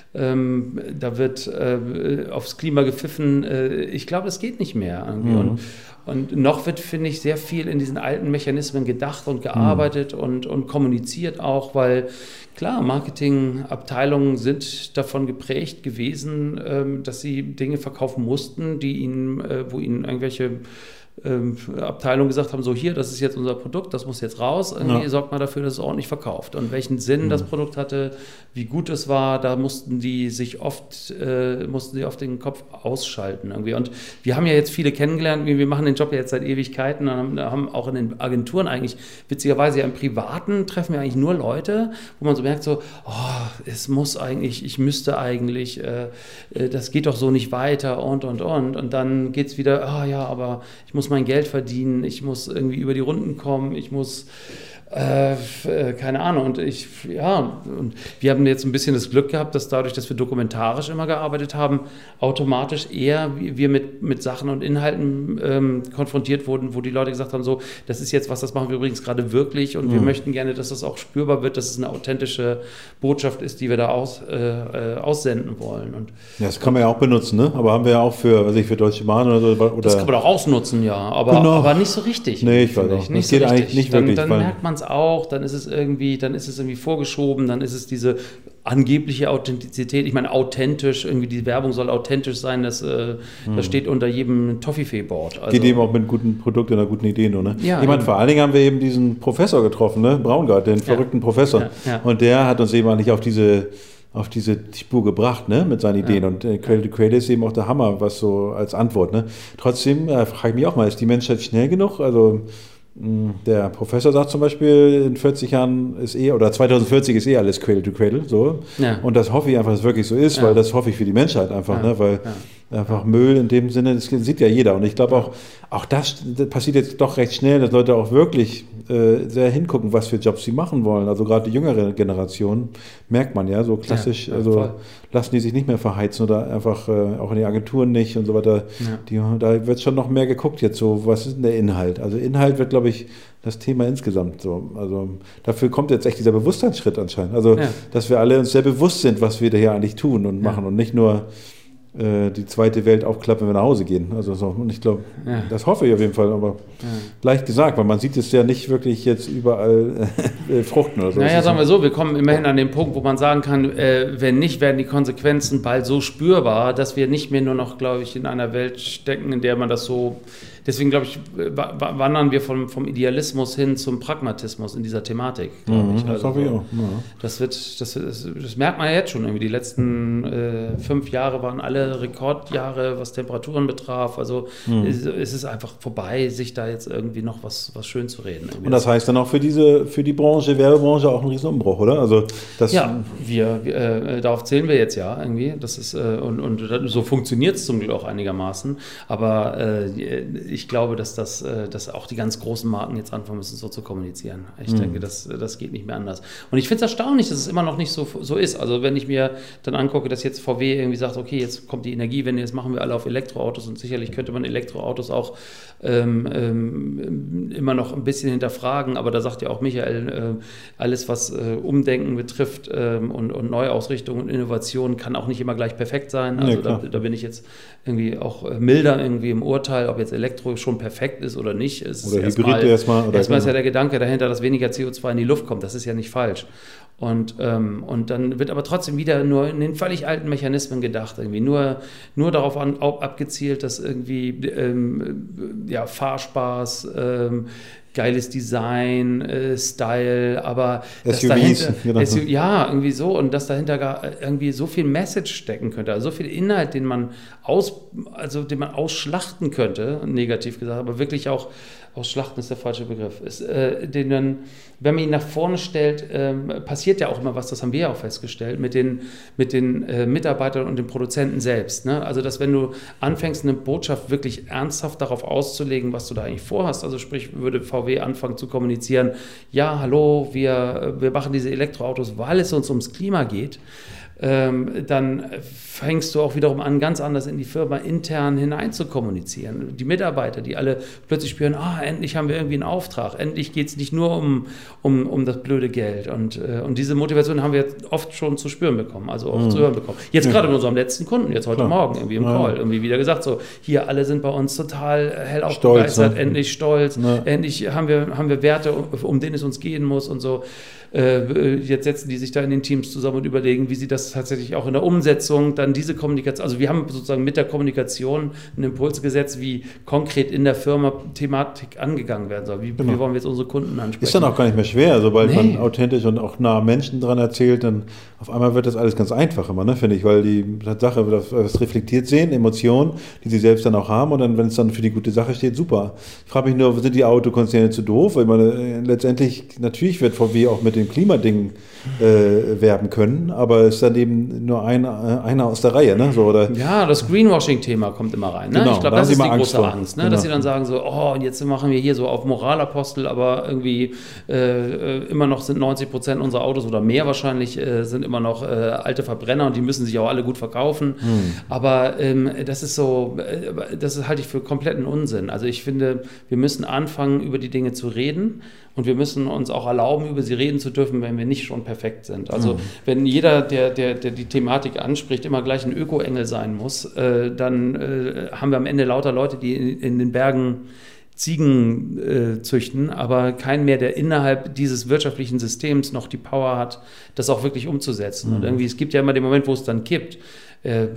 Ähm, da wird äh, aufs Klima gepfiffen. Äh, ich glaube, das geht nicht mehr. Irgendwie. Mhm. Und, und noch wird, finde ich, sehr viel in diesen alten Mechanismen gedacht und gearbeitet mhm. und, und kommuniziert auch, weil klar, Marketingabteilungen sind davon geprägt gewesen, ähm, dass sie Dinge verkaufen mussten, die ihnen, äh, wo ihnen irgendwelche Abteilungen gesagt haben, so hier, das ist jetzt unser Produkt, das muss jetzt raus, irgendwie ja. sorgt mal dafür, dass es ordentlich verkauft. Und welchen Sinn mhm. das Produkt hatte, wie gut es war, da mussten die sich oft, äh, mussten sie oft den Kopf ausschalten irgendwie. Und wir haben ja jetzt viele kennengelernt, wir machen den Job ja jetzt seit Ewigkeiten und haben, haben auch in den Agenturen eigentlich, witzigerweise ja im Privaten treffen wir eigentlich nur Leute, wo man so merkt so, oh, es muss eigentlich, ich müsste eigentlich, äh, das geht doch so nicht weiter und, und, und. Und dann geht es wieder, ah oh, ja, aber ich muss mein Geld verdienen, ich muss irgendwie über die Runden kommen, ich muss, äh, keine Ahnung, und ich, ja, und wir haben jetzt ein bisschen das Glück gehabt, dass dadurch, dass wir dokumentarisch immer gearbeitet haben, automatisch eher wir mit, mit Sachen und Inhalten ähm, konfrontiert wurden, wo die Leute gesagt haben, so, das ist jetzt was, das machen wir übrigens gerade wirklich und mhm. wir möchten gerne, dass das auch spürbar wird, dass es eine authentische Botschaft ist, die wir da aus, äh, aussenden wollen. Und ja, das kann man ja auch benutzen, ne? Aber haben wir ja auch für, weiß ich, für Deutsche Bahn oder so. Oder das kann man auch ausnutzen, ja, aber, genau. aber nicht so richtig. Nee, ich weiß auch. Nicht das geht so eigentlich nicht wirklich. Dann, dann merkt man es auch, dann ist es irgendwie, dann ist es irgendwie vorgeschoben, dann ist es diese angebliche Authentizität. Ich meine, authentisch, irgendwie die Werbung soll authentisch sein, das, äh, hm. das steht unter jedem Toffifee-Board. Also, geht eben auch mit guten Produkten oder guten Ideen, oder? Ja, ich meine, vor allen Dingen haben wir eben diesen Professor getroffen, ne? Braungart, den verrückten ja. Professor. Ja, ja. Und der hat uns eben eigentlich auf diese auf diese Spur gebracht, ne, mit seinen Ideen. Ja. Und äh, Cradle to Cradle ist eben auch der Hammer, was so als Antwort, ne. Trotzdem äh, frage ich mich auch mal, ist die Menschheit schnell genug? Also der Professor sagt zum Beispiel, in vierzig Jahren ist eh, oder zweitausendvierzig ist eh alles Cradle to Cradle, so. Ja. Und das hoffe ich einfach, dass es wirklich so ist, ja. weil das hoffe ich für die Menschheit einfach, ja. ne, weil ja. einfach Müll in dem Sinne, das sieht ja jeder. Und ich glaube auch, auch das, das passiert jetzt doch recht schnell, dass Leute auch wirklich äh, sehr hingucken, was für Jobs sie machen wollen. Also gerade die jüngere Generation merkt man ja, so klassisch, ja, ja, also voll. Lassen die sich nicht mehr verheizen oder einfach äh, auch in die Agenturen nicht und so weiter. Ja. Die, da wird schon noch mehr geguckt jetzt so, was ist denn der Inhalt? Also Inhalt wird, glaube ich, das Thema insgesamt so. Also dafür kommt jetzt echt dieser Bewusstseinsschritt anscheinend. Also, ja. dass wir alle uns sehr bewusst sind, was wir da hier eigentlich tun und machen ja. und nicht nur äh, die zweite Welt aufklappen, wenn wir nach Hause gehen. Also so. Und ich glaube, ja. das hoffe ich auf jeden Fall, aber ja. leicht gesagt, weil man sieht es ja nicht wirklich jetzt überall äh, fruchten oder so. Naja, sagen wir so, wir kommen immerhin an den Punkt, wo man sagen kann, äh, wenn nicht, werden die Konsequenzen bald so spürbar, dass wir nicht mehr nur noch, glaube ich, in einer Welt stecken, in der man das so deswegen glaube ich, wandern wir vom, vom Idealismus hin zum Pragmatismus in dieser Thematik, glaube Mhm, ich. das Also, hoffe ich auch. Ja. das, wird, das, das, das merkt man ja jetzt schon irgendwie. Die letzten äh, fünf Jahre waren alle Rekordjahre, was Temperaturen betraf. Also Mhm. es, es ist einfach vorbei, sich da jetzt irgendwie noch was, was schön zu reden. Irgendwie. Und das heißt dann auch für diese, für die Branche, Werbebranche auch ein Riesenumbruch, oder? Also das Ja, wir, wir äh, darauf zählen wir jetzt ja irgendwie. Das ist, äh, und, und so funktioniert es zum Glück auch einigermaßen. Aber äh, ich glaube, dass, das, äh, dass auch die ganz großen Marken jetzt anfangen müssen, so zu kommunizieren. Ich mhm. denke, das, das geht nicht mehr anders. Und ich finde es erstaunlich, dass es immer noch nicht so, so ist. Also wenn ich mir dann angucke, dass jetzt V W irgendwie sagt, okay, jetzt kommt die Energiewende, jetzt machen wir alle auf Elektroautos und sicherlich könnte man Elektroautos auch ähm, ähm, immer noch ein bisschen hinterfragen. Aber da sagt ja auch Michael, äh, alles was äh, Umdenken betrifft ähm, und, und Neuausrichtung und Innovation kann auch nicht immer gleich perfekt sein. Also nee, da, da bin ich jetzt irgendwie auch äh, milder irgendwie im Urteil, ob jetzt Elektro schon perfekt ist oder nicht. Es oder ist Hybrid erstmal. Erstmal erst ist ja der Gedanke dahinter, dass weniger C O zwei in die Luft kommt. Das ist ja nicht falsch. Und, ähm, und dann wird aber trotzdem wieder nur in den völlig alten Mechanismen gedacht, irgendwie nur, nur darauf an, abgezielt, dass irgendwie ähm, ja, Fahrspaß, ähm, geiles Design, äh, Style, aber S dass U Vs, dahinter, genau. S U, ja, irgendwie so, und dass dahinter gar irgendwie so viel Message stecken könnte, also so viel Inhalt, den man aus, also den man ausschlachten könnte, negativ gesagt, aber wirklich auch ausschlachten ist der falsche Begriff, ist, äh, den dann, wenn man ihn nach vorne stellt, ähm, passiert ja auch immer was, das haben wir ja auch festgestellt, mit den, mit den äh, Mitarbeitern und den Produzenten selbst. Ne? Also, dass wenn du anfängst, eine Botschaft wirklich ernsthaft darauf auszulegen, was du da eigentlich vorhast, also sprich, würde V W anfangen zu kommunizieren, ja, hallo, wir, wir machen diese Elektroautos, weil es uns ums Klima geht, Ähm, dann fängst du auch wiederum an, ganz anders in die Firma intern hinein zu kommunizieren. Die Mitarbeiter, die alle plötzlich spüren, ah, endlich haben wir irgendwie einen Auftrag, endlich geht es nicht nur um, um, um das blöde Geld. Und, äh, und diese Motivation haben wir oft schon zu spüren bekommen, also oft mhm. zu hören bekommen. Jetzt ja. gerade mit unserem letzten Kunden, jetzt heute Klar. Morgen irgendwie im ja. Call, irgendwie wieder gesagt, so, hier, alle sind bei uns total hellauf stolz, begeistert, ne? endlich stolz, ja. endlich haben wir, haben wir Werte, um, um denen es uns gehen muss und so. Äh, jetzt setzen die sich da in den Teams zusammen und überlegen, wie sie das tatsächlich auch in der Umsetzung, dann diese Kommunikation, also wir haben sozusagen mit der Kommunikation einen Impuls gesetzt, wie konkret in der Firma Thematik angegangen werden soll. Wie, genau. wie wollen wir jetzt unsere Kunden ansprechen? Ist dann auch gar nicht mehr schwer, sobald nee. man authentisch und auch nah Menschen dran erzählt, dann auf einmal wird das alles ganz einfach immer, ne, finde ich, weil die Sache, das reflektiert sehen, Emotionen, die sie selbst dann auch haben, und dann, wenn es dann für die gute Sache steht, super. Ich frage mich nur, sind die Autokonzerne zu doof? Weil man letztendlich, natürlich wird V W auch mit dem Klimading äh, werben können, aber es ist dann eben nur einer, einer aus der Reihe. Ne? So, oder ja, das Greenwashing-Thema kommt immer rein. Ne? Genau, ich glaube, da das ist die Angst große vor. Angst, ne? Genau. Dass sie dann sagen so, oh, und jetzt machen wir hier so auf Moralapostel, aber irgendwie äh, immer noch sind neunzig Prozent unserer Autos oder mehr wahrscheinlich äh, sind immer noch äh, alte Verbrenner und die müssen sich auch alle gut verkaufen. Hm. Aber ähm, das ist so, äh, das halte ich für kompletten Unsinn. Also ich finde, wir müssen anfangen, über die Dinge zu reden. Und wir müssen uns auch erlauben, über sie reden zu dürfen, wenn wir nicht schon perfekt sind. Also mhm. wenn jeder, der, der, der die Thematik anspricht, immer gleich ein Öko-Engel sein muss, äh, dann äh, haben wir am Ende lauter Leute, die in, in den Bergen Ziegen äh, züchten, aber kein mehr, der innerhalb dieses wirtschaftlichen Systems noch die Power hat, das auch wirklich umzusetzen. Mhm. Und irgendwie, es gibt ja immer den Moment, wo es dann kippt. Äh,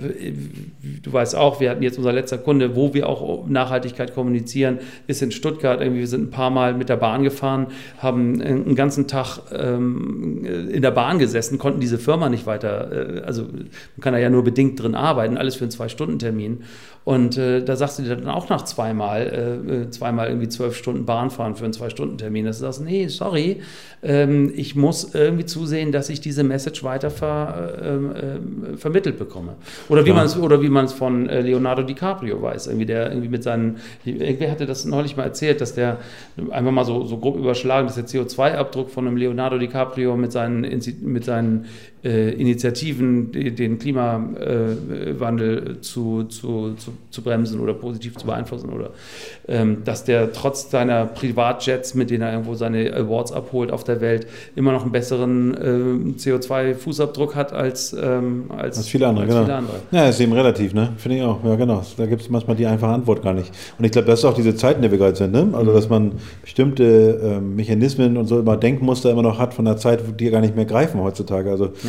du weißt auch, wir hatten jetzt unser letzter Kunde, wo wir auch Nachhaltigkeit kommunizieren, ist in Stuttgart. Irgendwie, wir sind ein paar Mal mit der Bahn gefahren, haben einen ganzen Tag ähm, in der Bahn gesessen, konnten diese Firma nicht weiter, äh, also man kann da ja nur bedingt drin arbeiten, alles für einen Zwei-Stunden-Termin. Und äh, da sagst du dir dann auch nach zweimal, äh, zweimal irgendwie zwölf Stunden Bahn fahren für einen Zwei-Stunden-Termin, dass du sagst, nee, sorry, ähm, ich muss irgendwie zusehen, dass ich diese Message weiter ver, äh, äh, vermittelt bekomme. Oder wie ja. man es oder wie man es von äh, Leonardo DiCaprio weiß, irgendwie der irgendwie mit seinen, irgendwer hatte das neulich mal erzählt, dass der einfach mal so, so grob überschlagen, dass der C O zwei Abdruck von einem Leonardo DiCaprio mit seinen, mit seinen äh, Initiativen, den Klimawandel äh, zu, zu, zu, zu bremsen oder positiv zu beeinflussen, oder ähm, dass der trotz seiner Privatjets, mit denen er irgendwo seine Awards abholt auf der Welt, immer noch einen besseren äh, C O zwei Fußabdruck hat als, ähm, als, als viele andere. Als genau. viele andere. Ja, ist eben relativ, ne? Finde ich auch. Ja, genau. Da gibt es manchmal die einfache Antwort gar nicht. Und ich glaube, das ist auch diese Zeit, in der wir gerade sind, ne? Also, dass man bestimmte äh, Mechanismen und so immer Denkmuster immer noch hat von der Zeit, die gar nicht mehr greifen heutzutage. Also, ja.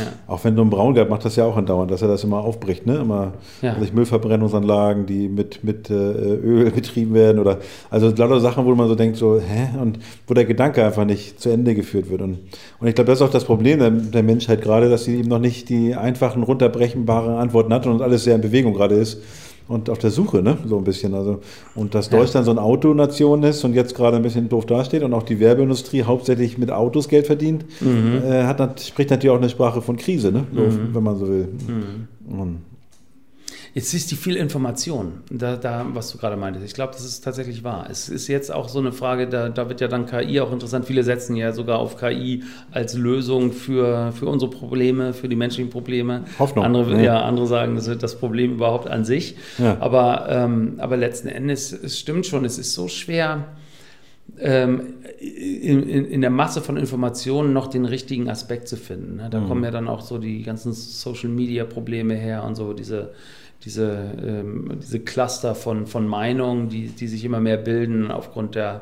Auch wenn Dom Braungart macht das ja auch andauernd, dass er das immer aufbricht, ne? Immer Ja. durch Müllverbrennungsanlagen, die mit, mit äh, Öl betrieben werden oder also lauter Sachen, wo man so denkt, so, hä? Und wo der Gedanke einfach nicht zu Ende geführt wird. Und, und ich glaube, das ist auch das Problem der, der Menschheit gerade, dass sie eben noch nicht die einfachen, runterbrechenbaren Antworten hat und alles sehr in Bewegung gerade ist. Und auf der Suche, ne, so ein bisschen. Also, und dass Deutschland so eine Autonation ist und jetzt gerade ein bisschen doof dasteht und auch die Werbeindustrie hauptsächlich mit Autos Geld verdient, mhm. äh, hat, spricht natürlich auch eine Sprache von Krise, ne, so, mhm. wenn man so will. Mhm. Und jetzt siehst du viel Information, da, da, was du gerade meintest. Ich glaube, das ist tatsächlich wahr. Es ist jetzt auch so eine Frage, da, da wird ja dann K I auch interessant. Viele setzen ja sogar auf K I als Lösung für, für unsere Probleme, für die menschlichen Probleme. Hoffnung. Andere, ja. ja, andere sagen, das wird das Problem überhaupt an sich. Ja. Aber, ähm, aber letzten Endes, es stimmt schon, es ist so schwer, ähm, in, in, in der Masse von Informationen noch den richtigen Aspekt zu finden. Da mhm. kommen ja dann auch so die ganzen Social-Media-Probleme her und so diese Diese, ähm, diese Cluster von, von Meinungen, die, die sich immer mehr bilden aufgrund der,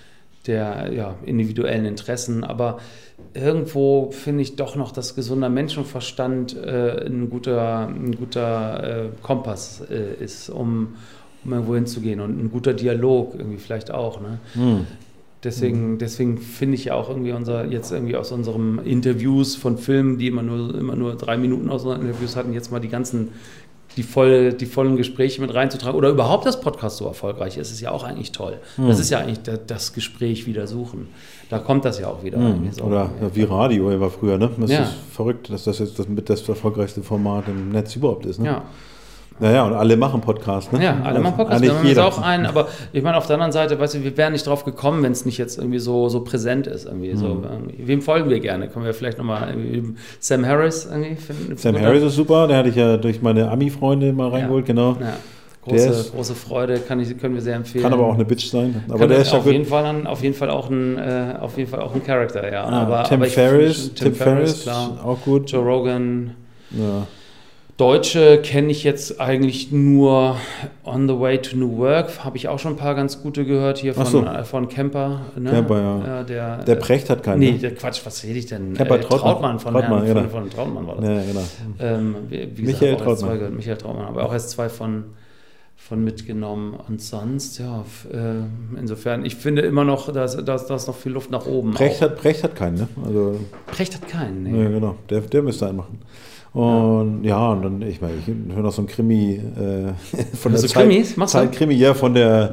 der ja, individuellen Interessen. Aber irgendwo finde ich doch noch, dass gesunder Menschenverstand äh, ein guter, ein guter äh, Kompass äh, ist, um, um irgendwo hinzugehen. Und ein guter Dialog irgendwie vielleicht auch. Ne? Mhm. Deswegen, deswegen finde ich ja auch irgendwie unser, jetzt irgendwie aus unseren Interviews von Filmen, die immer nur, immer nur drei Minuten aus unseren Interviews hatten, jetzt mal die ganzen Die, voll, die vollen Gespräche mit reinzutragen oder überhaupt das Podcast so erfolgreich ist, ist ja auch eigentlich toll. Hm. Das ist ja eigentlich das, das Gespräch wieder suchen. Da kommt das ja auch wieder. Hm. So oder ja, wie Radio war früher, ne? Das ja. ist verrückt, dass das jetzt das mit das erfolgreichste Format im Netz überhaupt ist. Ne? Ja. Naja, und alle machen Podcasts, ne? Ja, alle also machen Podcasts, wir haben uns auch ein, aber ich meine, auf der anderen Seite, weißt du, wir wären nicht drauf gekommen, wenn es nicht jetzt irgendwie so, so präsent ist. Irgendwie. Mhm. So, irgendwie. Wem folgen wir gerne? Können wir vielleicht nochmal Sam Harris irgendwie finden? Sam Harris ist super, der hatte ich ja durch meine Ami-Freunde mal reingeholt, ja. genau. Ja. Große, ist, große Freude, kann ich, können wir sehr empfehlen. Kann aber auch eine Bitch sein. Aber kann der ist auf, ja jeden Fall ein, auf jeden Fall auch ein, äh, auf jeden Fall auch ein Charakter, ja. Ah, aber, Tim aber Ferriss, Tim, Tim Ferriss, klar. auch gut. Joe Rogan. Ja. Deutsche kenne ich jetzt eigentlich nur On the Way to New Work, habe ich auch schon ein paar ganz gute gehört hier von, so. äh, von Kemper. Ne? Kemper, ja. Äh, der, der Precht hat keinen. Nee, der Quatsch, was rede ich denn? Kemper äh, Trautmann. Trautmann von, Trautmann, Herrn, genau. von, von Trautmann war das. Ja, genau. Ähm, wie, wie Michael gesagt, auch erst zwei Trautmann. gehört, Michael Trautmann, aber auch erst zwei von, von mitgenommen. Und sonst, ja, äh, insofern, ich finde immer noch, da ist noch viel Luft nach oben. Precht hat, Precht hat keinen, ne? Also, Precht hat keinen, ne? Ja, genau. Der, der müsste einen machen. Und ja, ja und dann, ich meine, ich höre noch so ein Krimi äh, von also der Zeit, Krimis? Machst du? Zeit-Krimi, ja, von der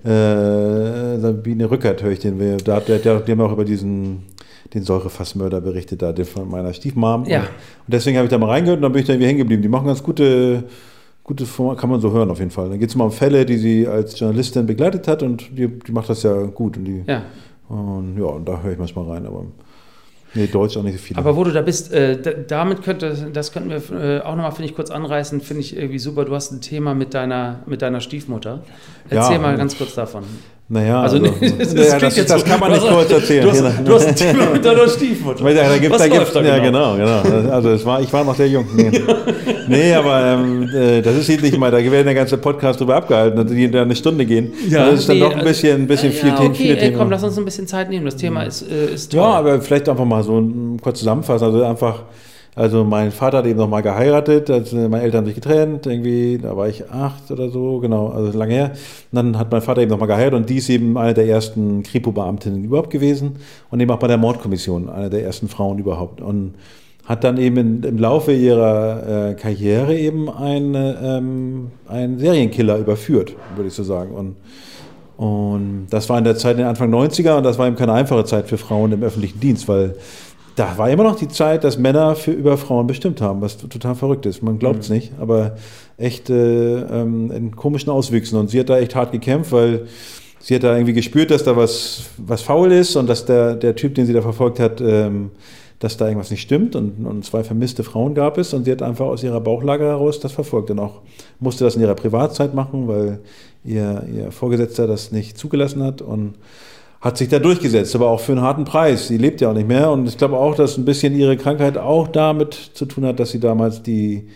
äh, Sabine Rückert höre ich den. Da hat der, der, die haben auch über diesen den Säurefassmörder berichtet, da den von meiner Stiefmom. Ja. Und, und deswegen habe ich da mal reingehört und dann bin ich da irgendwie hängen geblieben. Die machen ganz gute, gute Format, kann man so hören auf jeden Fall. Dann geht es mal um Fälle, die sie als Journalistin begleitet hat und die, die macht das ja gut. Und, die, ja. und ja, und da höre ich manchmal rein, aber nee, Deutsch auch nicht so viel. Aber wo du da bist, äh, d- damit könnte, das könnten wir äh, auch nochmal, finde ich, kurz anreißen, finde ich irgendwie super. Du hast ein Thema mit deiner, mit deiner Stiefmutter. Erzähl Ja, mal ganz kurz davon. Naja, also, also, das, naja, das, das, das kann man nicht kurz erzählen. Du hast, du hast ein Thema mit deiner Stiefmutter. Weil da, da gibt, Was da läuft gibt's, da ja, genau? genau, genau. Also es war, ich war noch sehr jung. Nee, nee aber ähm, das ist nicht mal, da werden der ganze Podcast drüber abgehalten, die da eine Stunde gehen. Ja, das ist dann nee, doch ein bisschen, ein bisschen ja, viel, okay, viele ey, Themen. Komm, lass uns ein bisschen Zeit nehmen. Das Thema ist, äh, ist toll. Ja, aber vielleicht einfach mal so ein, kurz zusammenfassen. Also einfach, also mein Vater hat eben noch mal geheiratet, also meine Eltern haben sich getrennt, irgendwie, da war ich acht oder so, genau, also lange her. Und dann hat mein Vater eben noch mal geheiratet und die ist eben eine der ersten Kripo-Beamtinnen überhaupt gewesen und eben auch bei der Mordkommission, eine der ersten Frauen überhaupt. Und hat dann eben in, im Laufe ihrer äh, Karriere eben einen, ähm, einen Serienkiller überführt, würde ich so sagen. Und, und das war in der Zeit, in den Anfang neunziger und das war eben keine einfache Zeit für Frauen im öffentlichen Dienst, weil da war immer noch die Zeit, dass Männer für über Frauen bestimmt haben, was total verrückt ist. Man glaubt es mhm. nicht, aber echt äh, ähm, in komischen Auswüchsen. Und sie hat da echt hart gekämpft, weil sie hat da irgendwie gespürt, dass da was, was faul ist und dass der, der Typ, den sie da verfolgt hat, ähm, dass da irgendwas nicht stimmt. Und, und zwei vermisste Frauen gab es. Und sie hat einfach aus ihrer Bauchlage heraus das verfolgt. Und auch musste das in ihrer Privatzeit machen, weil ihr, ihr Vorgesetzter das nicht zugelassen hat. Und hat sich da durchgesetzt, aber auch für einen harten Preis. Sie lebt ja auch nicht mehr und ich glaube auch, dass ein bisschen ihre Krankheit auch damit zu tun hat, dass sie damals die,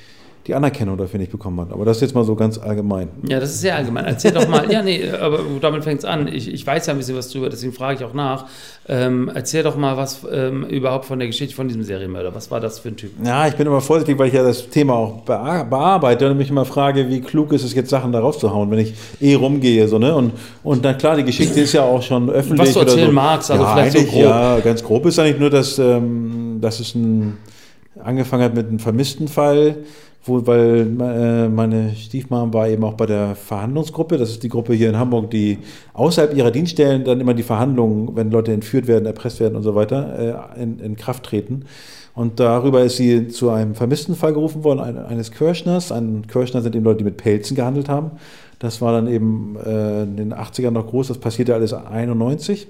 die Anerkennung dafür nicht bekommen hat. Aber das ist jetzt mal so ganz allgemein. Ja, das ist sehr allgemein. Erzähl doch mal, ja, nee, aber damit fängt es an. Ich, ich weiß ja ein bisschen was drüber, deswegen frage ich auch nach. Ähm, erzähl doch mal was ähm, überhaupt von der Geschichte von diesem Serienmörder. Was war das für ein Typ? Ja, ich bin immer vorsichtig, weil ich ja das Thema auch bearbeite und mich immer frage, wie klug ist es jetzt, Sachen da rauszuhauen, wenn ich eh rumgehe. So, ne? und, und dann klar, die Geschichte ist ja auch schon öffentlich. Was du erzählen oder so. magst, also ja, vielleicht so grob. Ja, ganz grob ist eigentlich nur, dass, ähm, dass es ein, angefangen hat mit einem Vermisstenfall, wo, weil äh, meine Stiefmama war eben auch bei der Verhandlungsgruppe. Das ist die Gruppe hier in Hamburg, die außerhalb ihrer Dienststellen dann immer die Verhandlungen, wenn Leute entführt werden, erpresst werden und so weiter, äh, in, in Kraft treten. Und darüber ist sie zu einem Vermisstenfall gerufen worden, eines Kirschners. Ein Kirschner sind eben Leute, die mit Pelzen gehandelt haben. Das war dann eben äh, in den achtzigern noch groß, das passierte alles einundneunzig.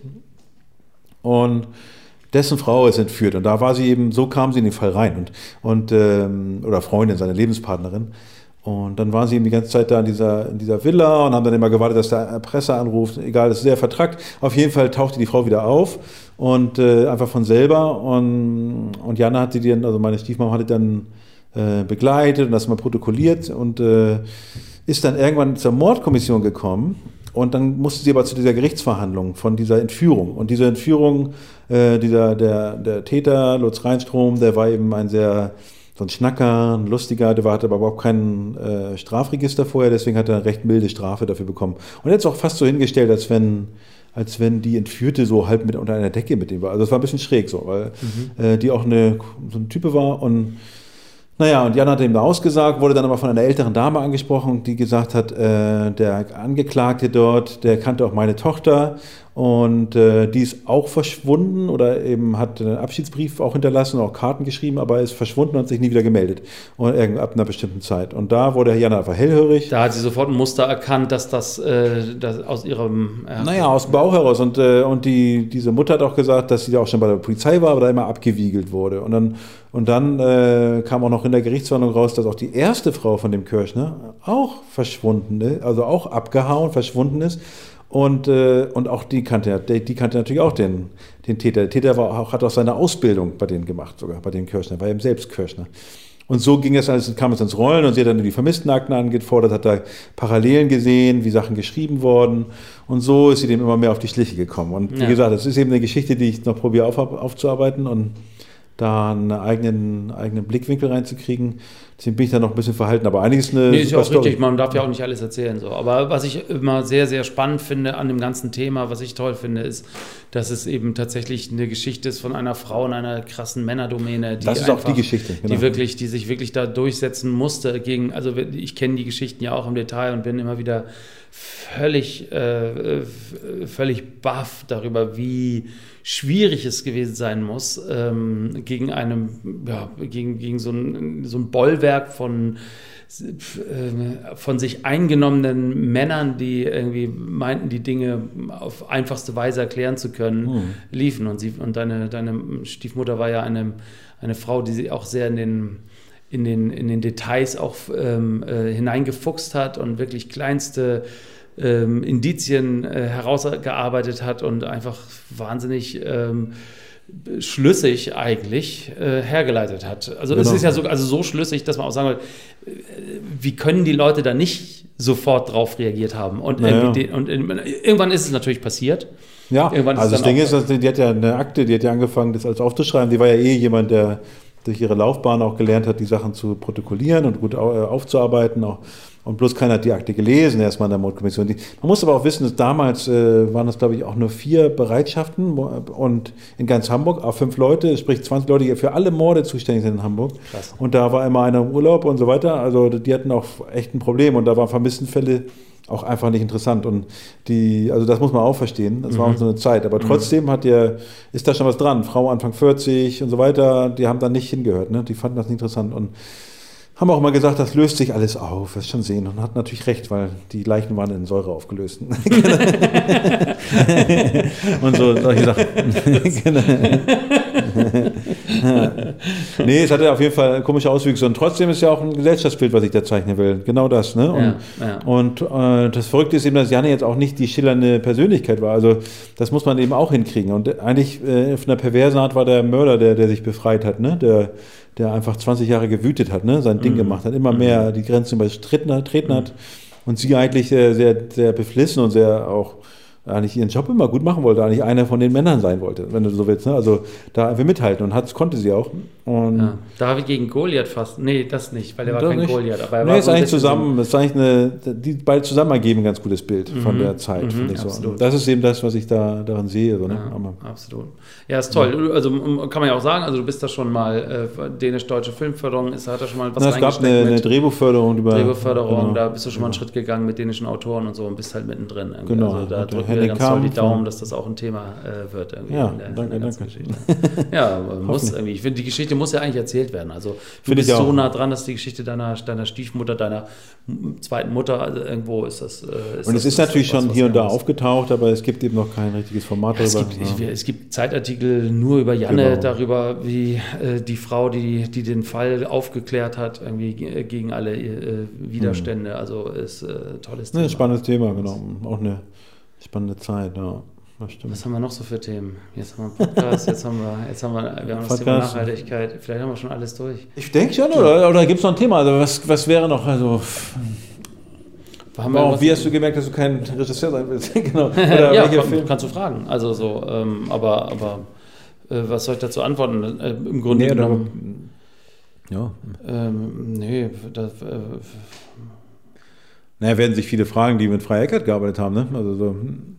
Und dessen Frau ist entführt und da war sie eben, so kam sie in den Fall rein und, und ähm, oder Freundin, seine Lebenspartnerin. Und dann waren sie eben die ganze Zeit da in dieser, in dieser Villa und haben dann immer gewartet, dass der Erpresser anruft. Egal, das ist sehr vertrackt. Auf jeden Fall tauchte die Frau wieder auf und äh, einfach von selber. Und, und Jana hat sie dann, also meine Stiefmama hatte dann äh, begleitet und das mal protokolliert und äh, ist dann irgendwann zur Mordkommission gekommen. Und dann musste sie aber zu dieser Gerichtsverhandlung von dieser Entführung. Und diese Entführung, äh, dieser, der, der Täter, Lutz Reinstrom, der war eben ein sehr, so ein Schnacker, ein Lustiger, der hatte aber überhaupt kein äh, Strafregister vorher, deswegen hat er eine recht milde Strafe dafür bekommen. Und er hat es auch fast so hingestellt, als wenn, als wenn die Entführte so halb mit unter einer Decke mit ihm war. Also es war ein bisschen schräg so, weil mhm. äh, die auch eine, so ein Type war und naja, und Jan hat ihm da ausgesagt, wurde dann aber von einer älteren Dame angesprochen, die gesagt hat, äh, der Angeklagte dort, der kannte auch meine Tochter und äh, die ist auch verschwunden oder eben hat einen Abschiedsbrief auch hinterlassen, auch Karten geschrieben, aber ist verschwunden und hat sich nie wieder gemeldet und ab einer bestimmten Zeit. Und da wurde Jan einfach hellhörig. Da hat sie sofort ein Muster erkannt, dass das, äh, das aus ihrem... Äh, naja, aus dem Bauch heraus. Und, äh, und die, diese Mutter hat auch gesagt, dass sie auch schon bei der Polizei war, aber da immer abgewiegelt wurde. Und dann, und dann äh, kam auch noch in der Gerichtsverhandlung raus, dass auch die erste Frau von dem Kirschner auch verschwunden ist, also auch abgehauen, verschwunden ist. Und, äh, und auch die kannte, die, die kannte natürlich auch den, den Täter. Der Täter war auch, hat auch seine Ausbildung bei denen gemacht, sogar bei den Kirschner, war eben selbst Kirschner. Und so ging es alles, kam es ins Rollen und sie hat dann die Vermisstenakten angefordert, hat da Parallelen gesehen, wie Sachen geschrieben wurden. Und so ist sie dem immer mehr auf die Schliche gekommen. Und wie ja. gesagt, das ist eben eine Geschichte, die ich noch probiere auf, aufzuarbeiten und da einen eigenen, eigenen Blickwinkel reinzukriegen. Deswegen bin ich da noch ein bisschen verhalten, aber einiges eine nee, ist ja auch Story. Richtig, man darf ja auch nicht alles erzählen. So. Aber was ich immer sehr, sehr spannend finde an dem ganzen Thema, was ich toll finde, ist, dass es eben tatsächlich eine Geschichte ist von einer Frau in einer krassen Männerdomäne, die das ist einfach, auch die Geschichte, genau. die wirklich, die sich wirklich da durchsetzen musste gegen, also ich kenne die Geschichten ja auch im Detail und bin immer wieder völlig, äh, völlig baff darüber, wie schwierig es gewesen sein muss, ähm, gegen einem, ja, gegen, gegen so ein, so ein Bollwerk von, äh, von sich eingenommenen Männern, die irgendwie meinten, die Dinge auf einfachste Weise erklären zu können, hm. liefen. Und, sie, und deine, deine Stiefmutter war ja eine, eine Frau, die sie auch sehr in den in den, in den Details auch ähm, äh, hineingefuchst hat und wirklich kleinste ähm, Indizien äh, herausgearbeitet hat und einfach wahnsinnig ähm, schlüssig eigentlich äh, hergeleitet hat. Also genau. Es ist ja so, also so schlüssig, dass man auch sagen will, äh, wie können die Leute da nicht sofort drauf reagiert haben? Und, naja. die, und irgendwann ist es natürlich passiert. Ja, also das Ding ist, dass die, die hat ja eine Akte, die hat ja angefangen, das alles aufzuschreiben. Die war ja eh jemand, der durch ihre Laufbahn auch gelernt hat, die Sachen zu protokollieren und gut aufzuarbeiten. Auch. Und bloß keiner hat die Akte gelesen, erstmal in der Mordkommission. Die, man muss aber auch wissen, dass damals äh, waren das, glaube ich, auch nur vier Bereitschaften und in ganz Hamburg, auch fünf Leute, sprich zwanzig Leute, die für alle Morde zuständig sind in Hamburg. Krass. Und da war immer einer im Urlaub und so weiter. Also die hatten auch echt ein Problem und da waren Vermisstenfälle auch einfach nicht interessant. Und die, also das muss man auch verstehen. Das mhm. war auch so eine Zeit. Aber trotzdem mhm. hat der, ist da schon was dran. Frau Anfang vierzig und so weiter, die haben da nicht hingehört. Ne? Die fanden das nicht interessant. Und haben auch mal gesagt, das löst sich alles auf. Das schon sehen. Und hat natürlich recht, weil die Leichen waren in Säure aufgelöst. Und so solche Sachen. Nee, es hatte auf jeden Fall komische Auswüchse. Und trotzdem ist ja auch ein Gesellschaftsbild, was ich da zeichnen will. Genau das. Ne? Und, ja, ja. und äh, das Verrückte ist eben, dass Janne jetzt auch nicht die schillernde Persönlichkeit war. Also das muss man eben auch hinkriegen. Und eigentlich äh, von der perversen Art war der Mörder, der, der sich befreit hat, ne? der, der einfach zwanzig Jahre gewütet hat, ne? sein Ding Mhm. gemacht hat, immer mehr die Grenzen übertreten hat, treten hat. Und sie eigentlich sehr, sehr, sehr beflissen und sehr auch eigentlich ihren Job immer gut machen wollte, eigentlich einer von den Männern sein wollte, wenn du so willst. Ne? Also da einfach mithalten und hat, konnte sie auch. Und Ja. David gegen Goliath fast. Nee, das nicht, weil er war das kein nicht. Goliath. Aber er nee, war ist so ein eigentlich bisschen zusammen, ist eigentlich eine, die beide zusammen ergeben ein ganz gutes Bild von Mhm. der Zeit, Mhm, finde ich so. absolut. Das ist eben das, was ich da daran sehe. So, ne? Ja, Aber, absolut. Ja, ist toll. Also um, kann man ja auch sagen, also du bist da schon mal, äh, dänisch-deutsche Filmförderung, ist, hat da schon mal was na, es gab reingesteckt eine, eine mit Drehbuchförderung über Drehbuchförderung, genau, da bist du schon mal einen genau. Schritt gegangen mit dänischen Autoren und so und bist halt mittendrin. Irgendwie. Genau. Also da Und der drücken wir Henning ganz toll die Kampf Daumen, und- dass das auch ein Thema äh, wird. Irgendwie Ja, in der, danke, in der ganzen danke. Geschichte. Ja, man muss Hoffentlich. irgendwie, ich finde, die Geschichte muss ja eigentlich erzählt werden. Also du Finde bist ich so auch. nah dran, dass die Geschichte deiner, deiner Stiefmutter, deiner m- zweiten Mutter, also irgendwo ist das. Äh, ist Und das, es ist das natürlich was, schon was hier und da muss. aufgetaucht, aber es gibt eben noch kein richtiges Format Ja, es, darüber. gibt, Ja. ich, es gibt Zeitartikel nur über Janne, Genau. darüber, wie äh, die Frau, die, die den Fall aufgeklärt hat, irgendwie ge- gegen alle äh, Widerstände. Also ist äh, tolles Ne, Thema. spannendes Thema, genau. Auch eine spannende Zeit, ja. Das stimmt. Was haben wir noch so für Themen? Jetzt haben wir einen Podcast, jetzt haben wir, jetzt haben wir, wir haben das Thema Podcast. Nachhaltigkeit. Vielleicht haben wir schon alles durch. Ich denke schon, oder, oder gibt es noch ein Thema? Also was, was wäre noch? Also, Haben wir warum, irgendwas- wie hast du gemerkt, dass du kein Regisseur sein willst? Genau. Oder ja, welcher kann, Film? kannst du fragen. Also so, ähm, aber, aber äh, was soll ich dazu antworten? Äh, Im Grunde Nee, oder, genommen. ja. Ähm, nee, das, äh, Naja, werden sich viele fragen, die mit Frei Eckert gearbeitet haben, ne? Also so.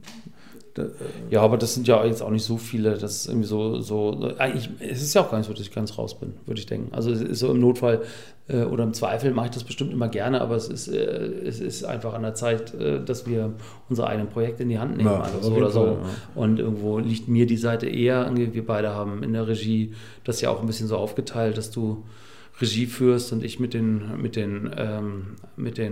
Da, ja, aber das sind ja jetzt auch nicht so viele. Das ist irgendwie so, so eigentlich, es ist ja auch gar nicht so, dass ich ganz raus bin, würde ich denken. Also es ist so im Notfall äh, oder im Zweifel mache ich das bestimmt immer gerne, aber es ist, äh, es ist einfach an der Zeit, äh, dass wir unsere eigenen Projekte in die Hand nehmen, Ja, also auf so jeden oder so. Fall, ja. Und irgendwo liegt mir die Seite eher, irgendwie, wir beide haben in der Regie das ja auch ein bisschen so aufgeteilt, dass du Regie führst und ich mit den, mit den, ähm, mit den,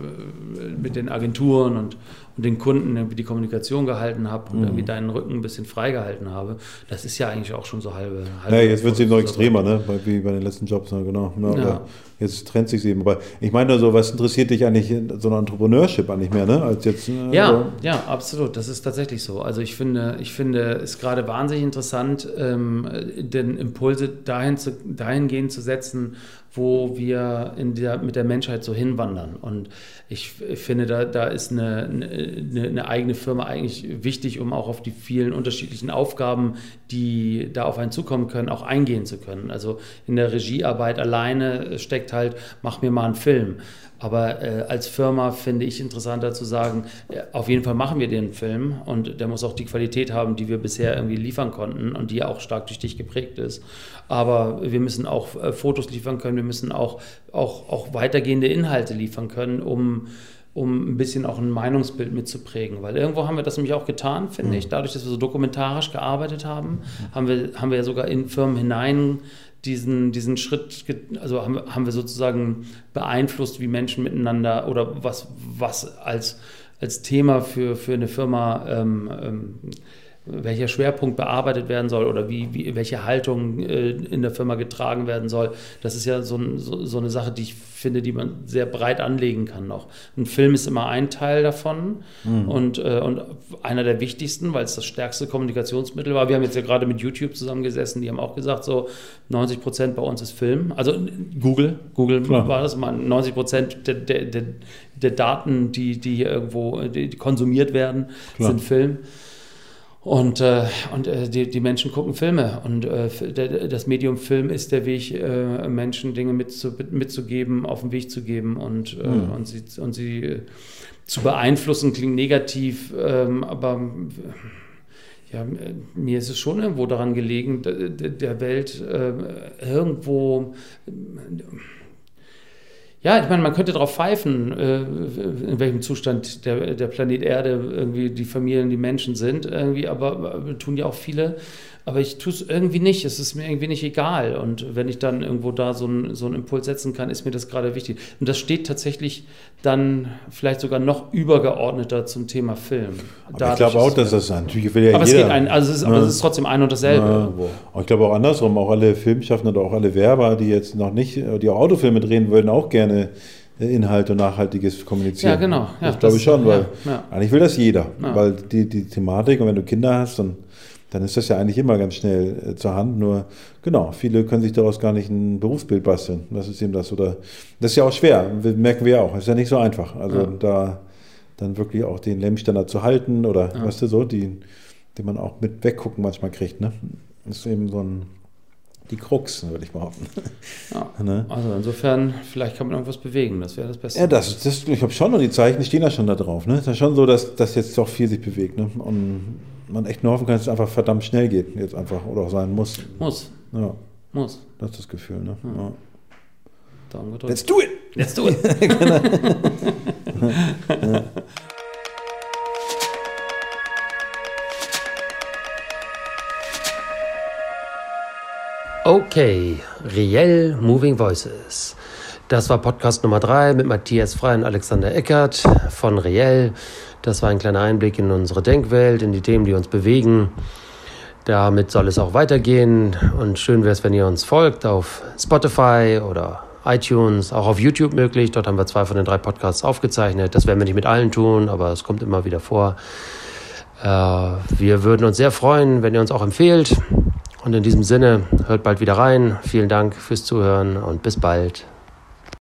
äh, mit den Agenturen und, und den Kunden irgendwie die Kommunikation gehalten habe und Mhm. irgendwie deinen Rücken ein bisschen freigehalten habe. Das ist ja eigentlich auch schon so halbe. halbe Ja, jetzt wird es eben noch so- extremer, ne? Bei, wie bei den letzten Jobs, ne? Genau. Ja, Ja. aber jetzt trennt sich eben. Aber ich meine nur so, was interessiert dich eigentlich in so ein Entrepreneurship eigentlich mehr, ne? Als jetzt. äh, Ja, so. ja, absolut. Das ist tatsächlich so. Also ich finde, ich finde es gerade wahnsinnig interessant, ähm, den Impulse dahin zu, dahingehend zu setzen, wo wir in der, mit der Menschheit so hinwandern. Und ich, ich finde, da, da ist eine, eine, eine eigene Firma eigentlich wichtig, um auch auf die vielen unterschiedlichen Aufgaben, die da auf einen zukommen können, auch eingehen zu können. Also in der Regiearbeit alleine steckt halt, mach mir mal einen Film. Aber äh, als Firma finde ich interessanter zu sagen, äh, auf jeden Fall machen wir den Film und der muss auch die Qualität haben, die wir bisher irgendwie liefern konnten und die ja auch stark durch dich geprägt ist. Aber wir müssen auch äh, Fotos liefern können, wir müssen auch, auch, auch weitergehende Inhalte liefern können, um, um ein bisschen auch ein Meinungsbild mitzuprägen. Weil irgendwo haben wir das nämlich auch getan, finde ich. Dadurch, dass wir so dokumentarisch gearbeitet haben, haben wir, haben wir ja sogar in Firmen hinein diesen, diesen Schritt, also haben, haben wir sozusagen beeinflusst, wie Menschen miteinander oder was, was als, als Thema für, für eine Firma, ähm, ähm, welcher Schwerpunkt bearbeitet werden soll oder wie, wie, welche Haltung äh, in der Firma getragen werden soll. Das ist ja so, ein, so, so eine Sache, die ich finde, die man sehr breit anlegen kann noch. Ein Film ist immer ein Teil davon mhm. und, äh, und einer der wichtigsten, weil es das stärkste Kommunikationsmittel war. Wir haben jetzt ja gerade mit YouTube zusammengesessen, die haben auch gesagt, so neunzig Prozent bei uns ist Film. Also Google, Google Klar. war das mal, neunzig Prozent der, der, der, der Daten, die, die hier irgendwo die konsumiert werden, Klar. sind Film. Und, äh, und äh, die, die Menschen gucken Filme und äh, der, das Medium Film ist der Weg, äh, Menschen Dinge mitzu, mitzugeben, auf den Weg zu geben und, äh, mhm. und sie, und sie äh, zu beeinflussen, klingt negativ, ähm, aber ja, mir ist es schon irgendwo daran gelegen, der, der Welt äh, irgendwo... Äh, Ja, ich meine, man könnte darauf pfeifen, äh, in welchem Zustand der, der Planet Erde irgendwie die Familien, die Menschen sind, irgendwie, aber äh, tun ja auch viele. aber ich tue es irgendwie nicht. Es ist mir irgendwie nicht egal. Und wenn ich dann irgendwo da so, ein, so einen Impuls setzen kann, ist mir das gerade wichtig. Und das steht tatsächlich dann vielleicht sogar noch übergeordneter zum Thema Film. Aber ich glaube auch, dass das natürlich will ja aber jeder. Es geht ein, also es ist, ja. aber es ist trotzdem ein und dasselbe. Ja. Und ich glaube auch andersrum, auch alle Filmschaffenden oder auch alle Werber, die jetzt noch nicht, die auch Autofilme drehen, würden auch gerne Inhalt und Nachhaltiges kommunizieren. Ja, genau. Ja, das glaube ich schon, weil ja, ja. eigentlich will das jeder. Ja. Weil die, die Thematik, und wenn du Kinder hast, dann, dann ist das ja eigentlich immer ganz schnell äh, zur Hand. Nur, genau, viele können sich daraus gar nicht ein Berufsbild basteln. Das ist eben das. Oder das ist ja auch schwer, merken wir ja auch. Das ist ja nicht so einfach. Also ja. da dann wirklich auch den Lebensstandard zu halten oder, ja. weißt du, so, die, den man auch mit Weggucken manchmal kriegt. Ne? Das ist eben so ein die Krux, würde ich behaupten. Ja. Ne? Also insofern, vielleicht kann man irgendwas bewegen, das wäre das Beste. Ja, das, das, ich habe schon, und die Zeichen stehen da schon da drauf. Ne? Es ist schon so, dass, dass jetzt doch viel sich bewegt. Ne? Und man echt nur hoffen kann, dass es einfach verdammt schnell geht, jetzt einfach, oder auch sein muss. Muss. Ja. Muss. Das ist das Gefühl. Ne? Ja. Ja. Daumen gedrückt. Let's do it! Let's do it! ja. Okay, Riel Moving Voices. Das war Podcast Nummer drei mit Matthias Frey und Alexander Eckert von Riel. Das war ein kleiner Einblick in unsere Denkwelt, in die Themen, die uns bewegen. Damit soll es auch weitergehen. Und schön wäre es, wenn ihr uns folgt auf Spotify oder iTunes, auch auf YouTube möglich. Dort haben wir zwei von den drei Podcasts aufgezeichnet. Das werden wir nicht mit allen tun, aber es kommt immer wieder vor. Äh, wir würden uns sehr freuen, wenn ihr uns auch empfehlt. Und in diesem Sinne, hört bald wieder rein. Vielen Dank fürs Zuhören und bis bald.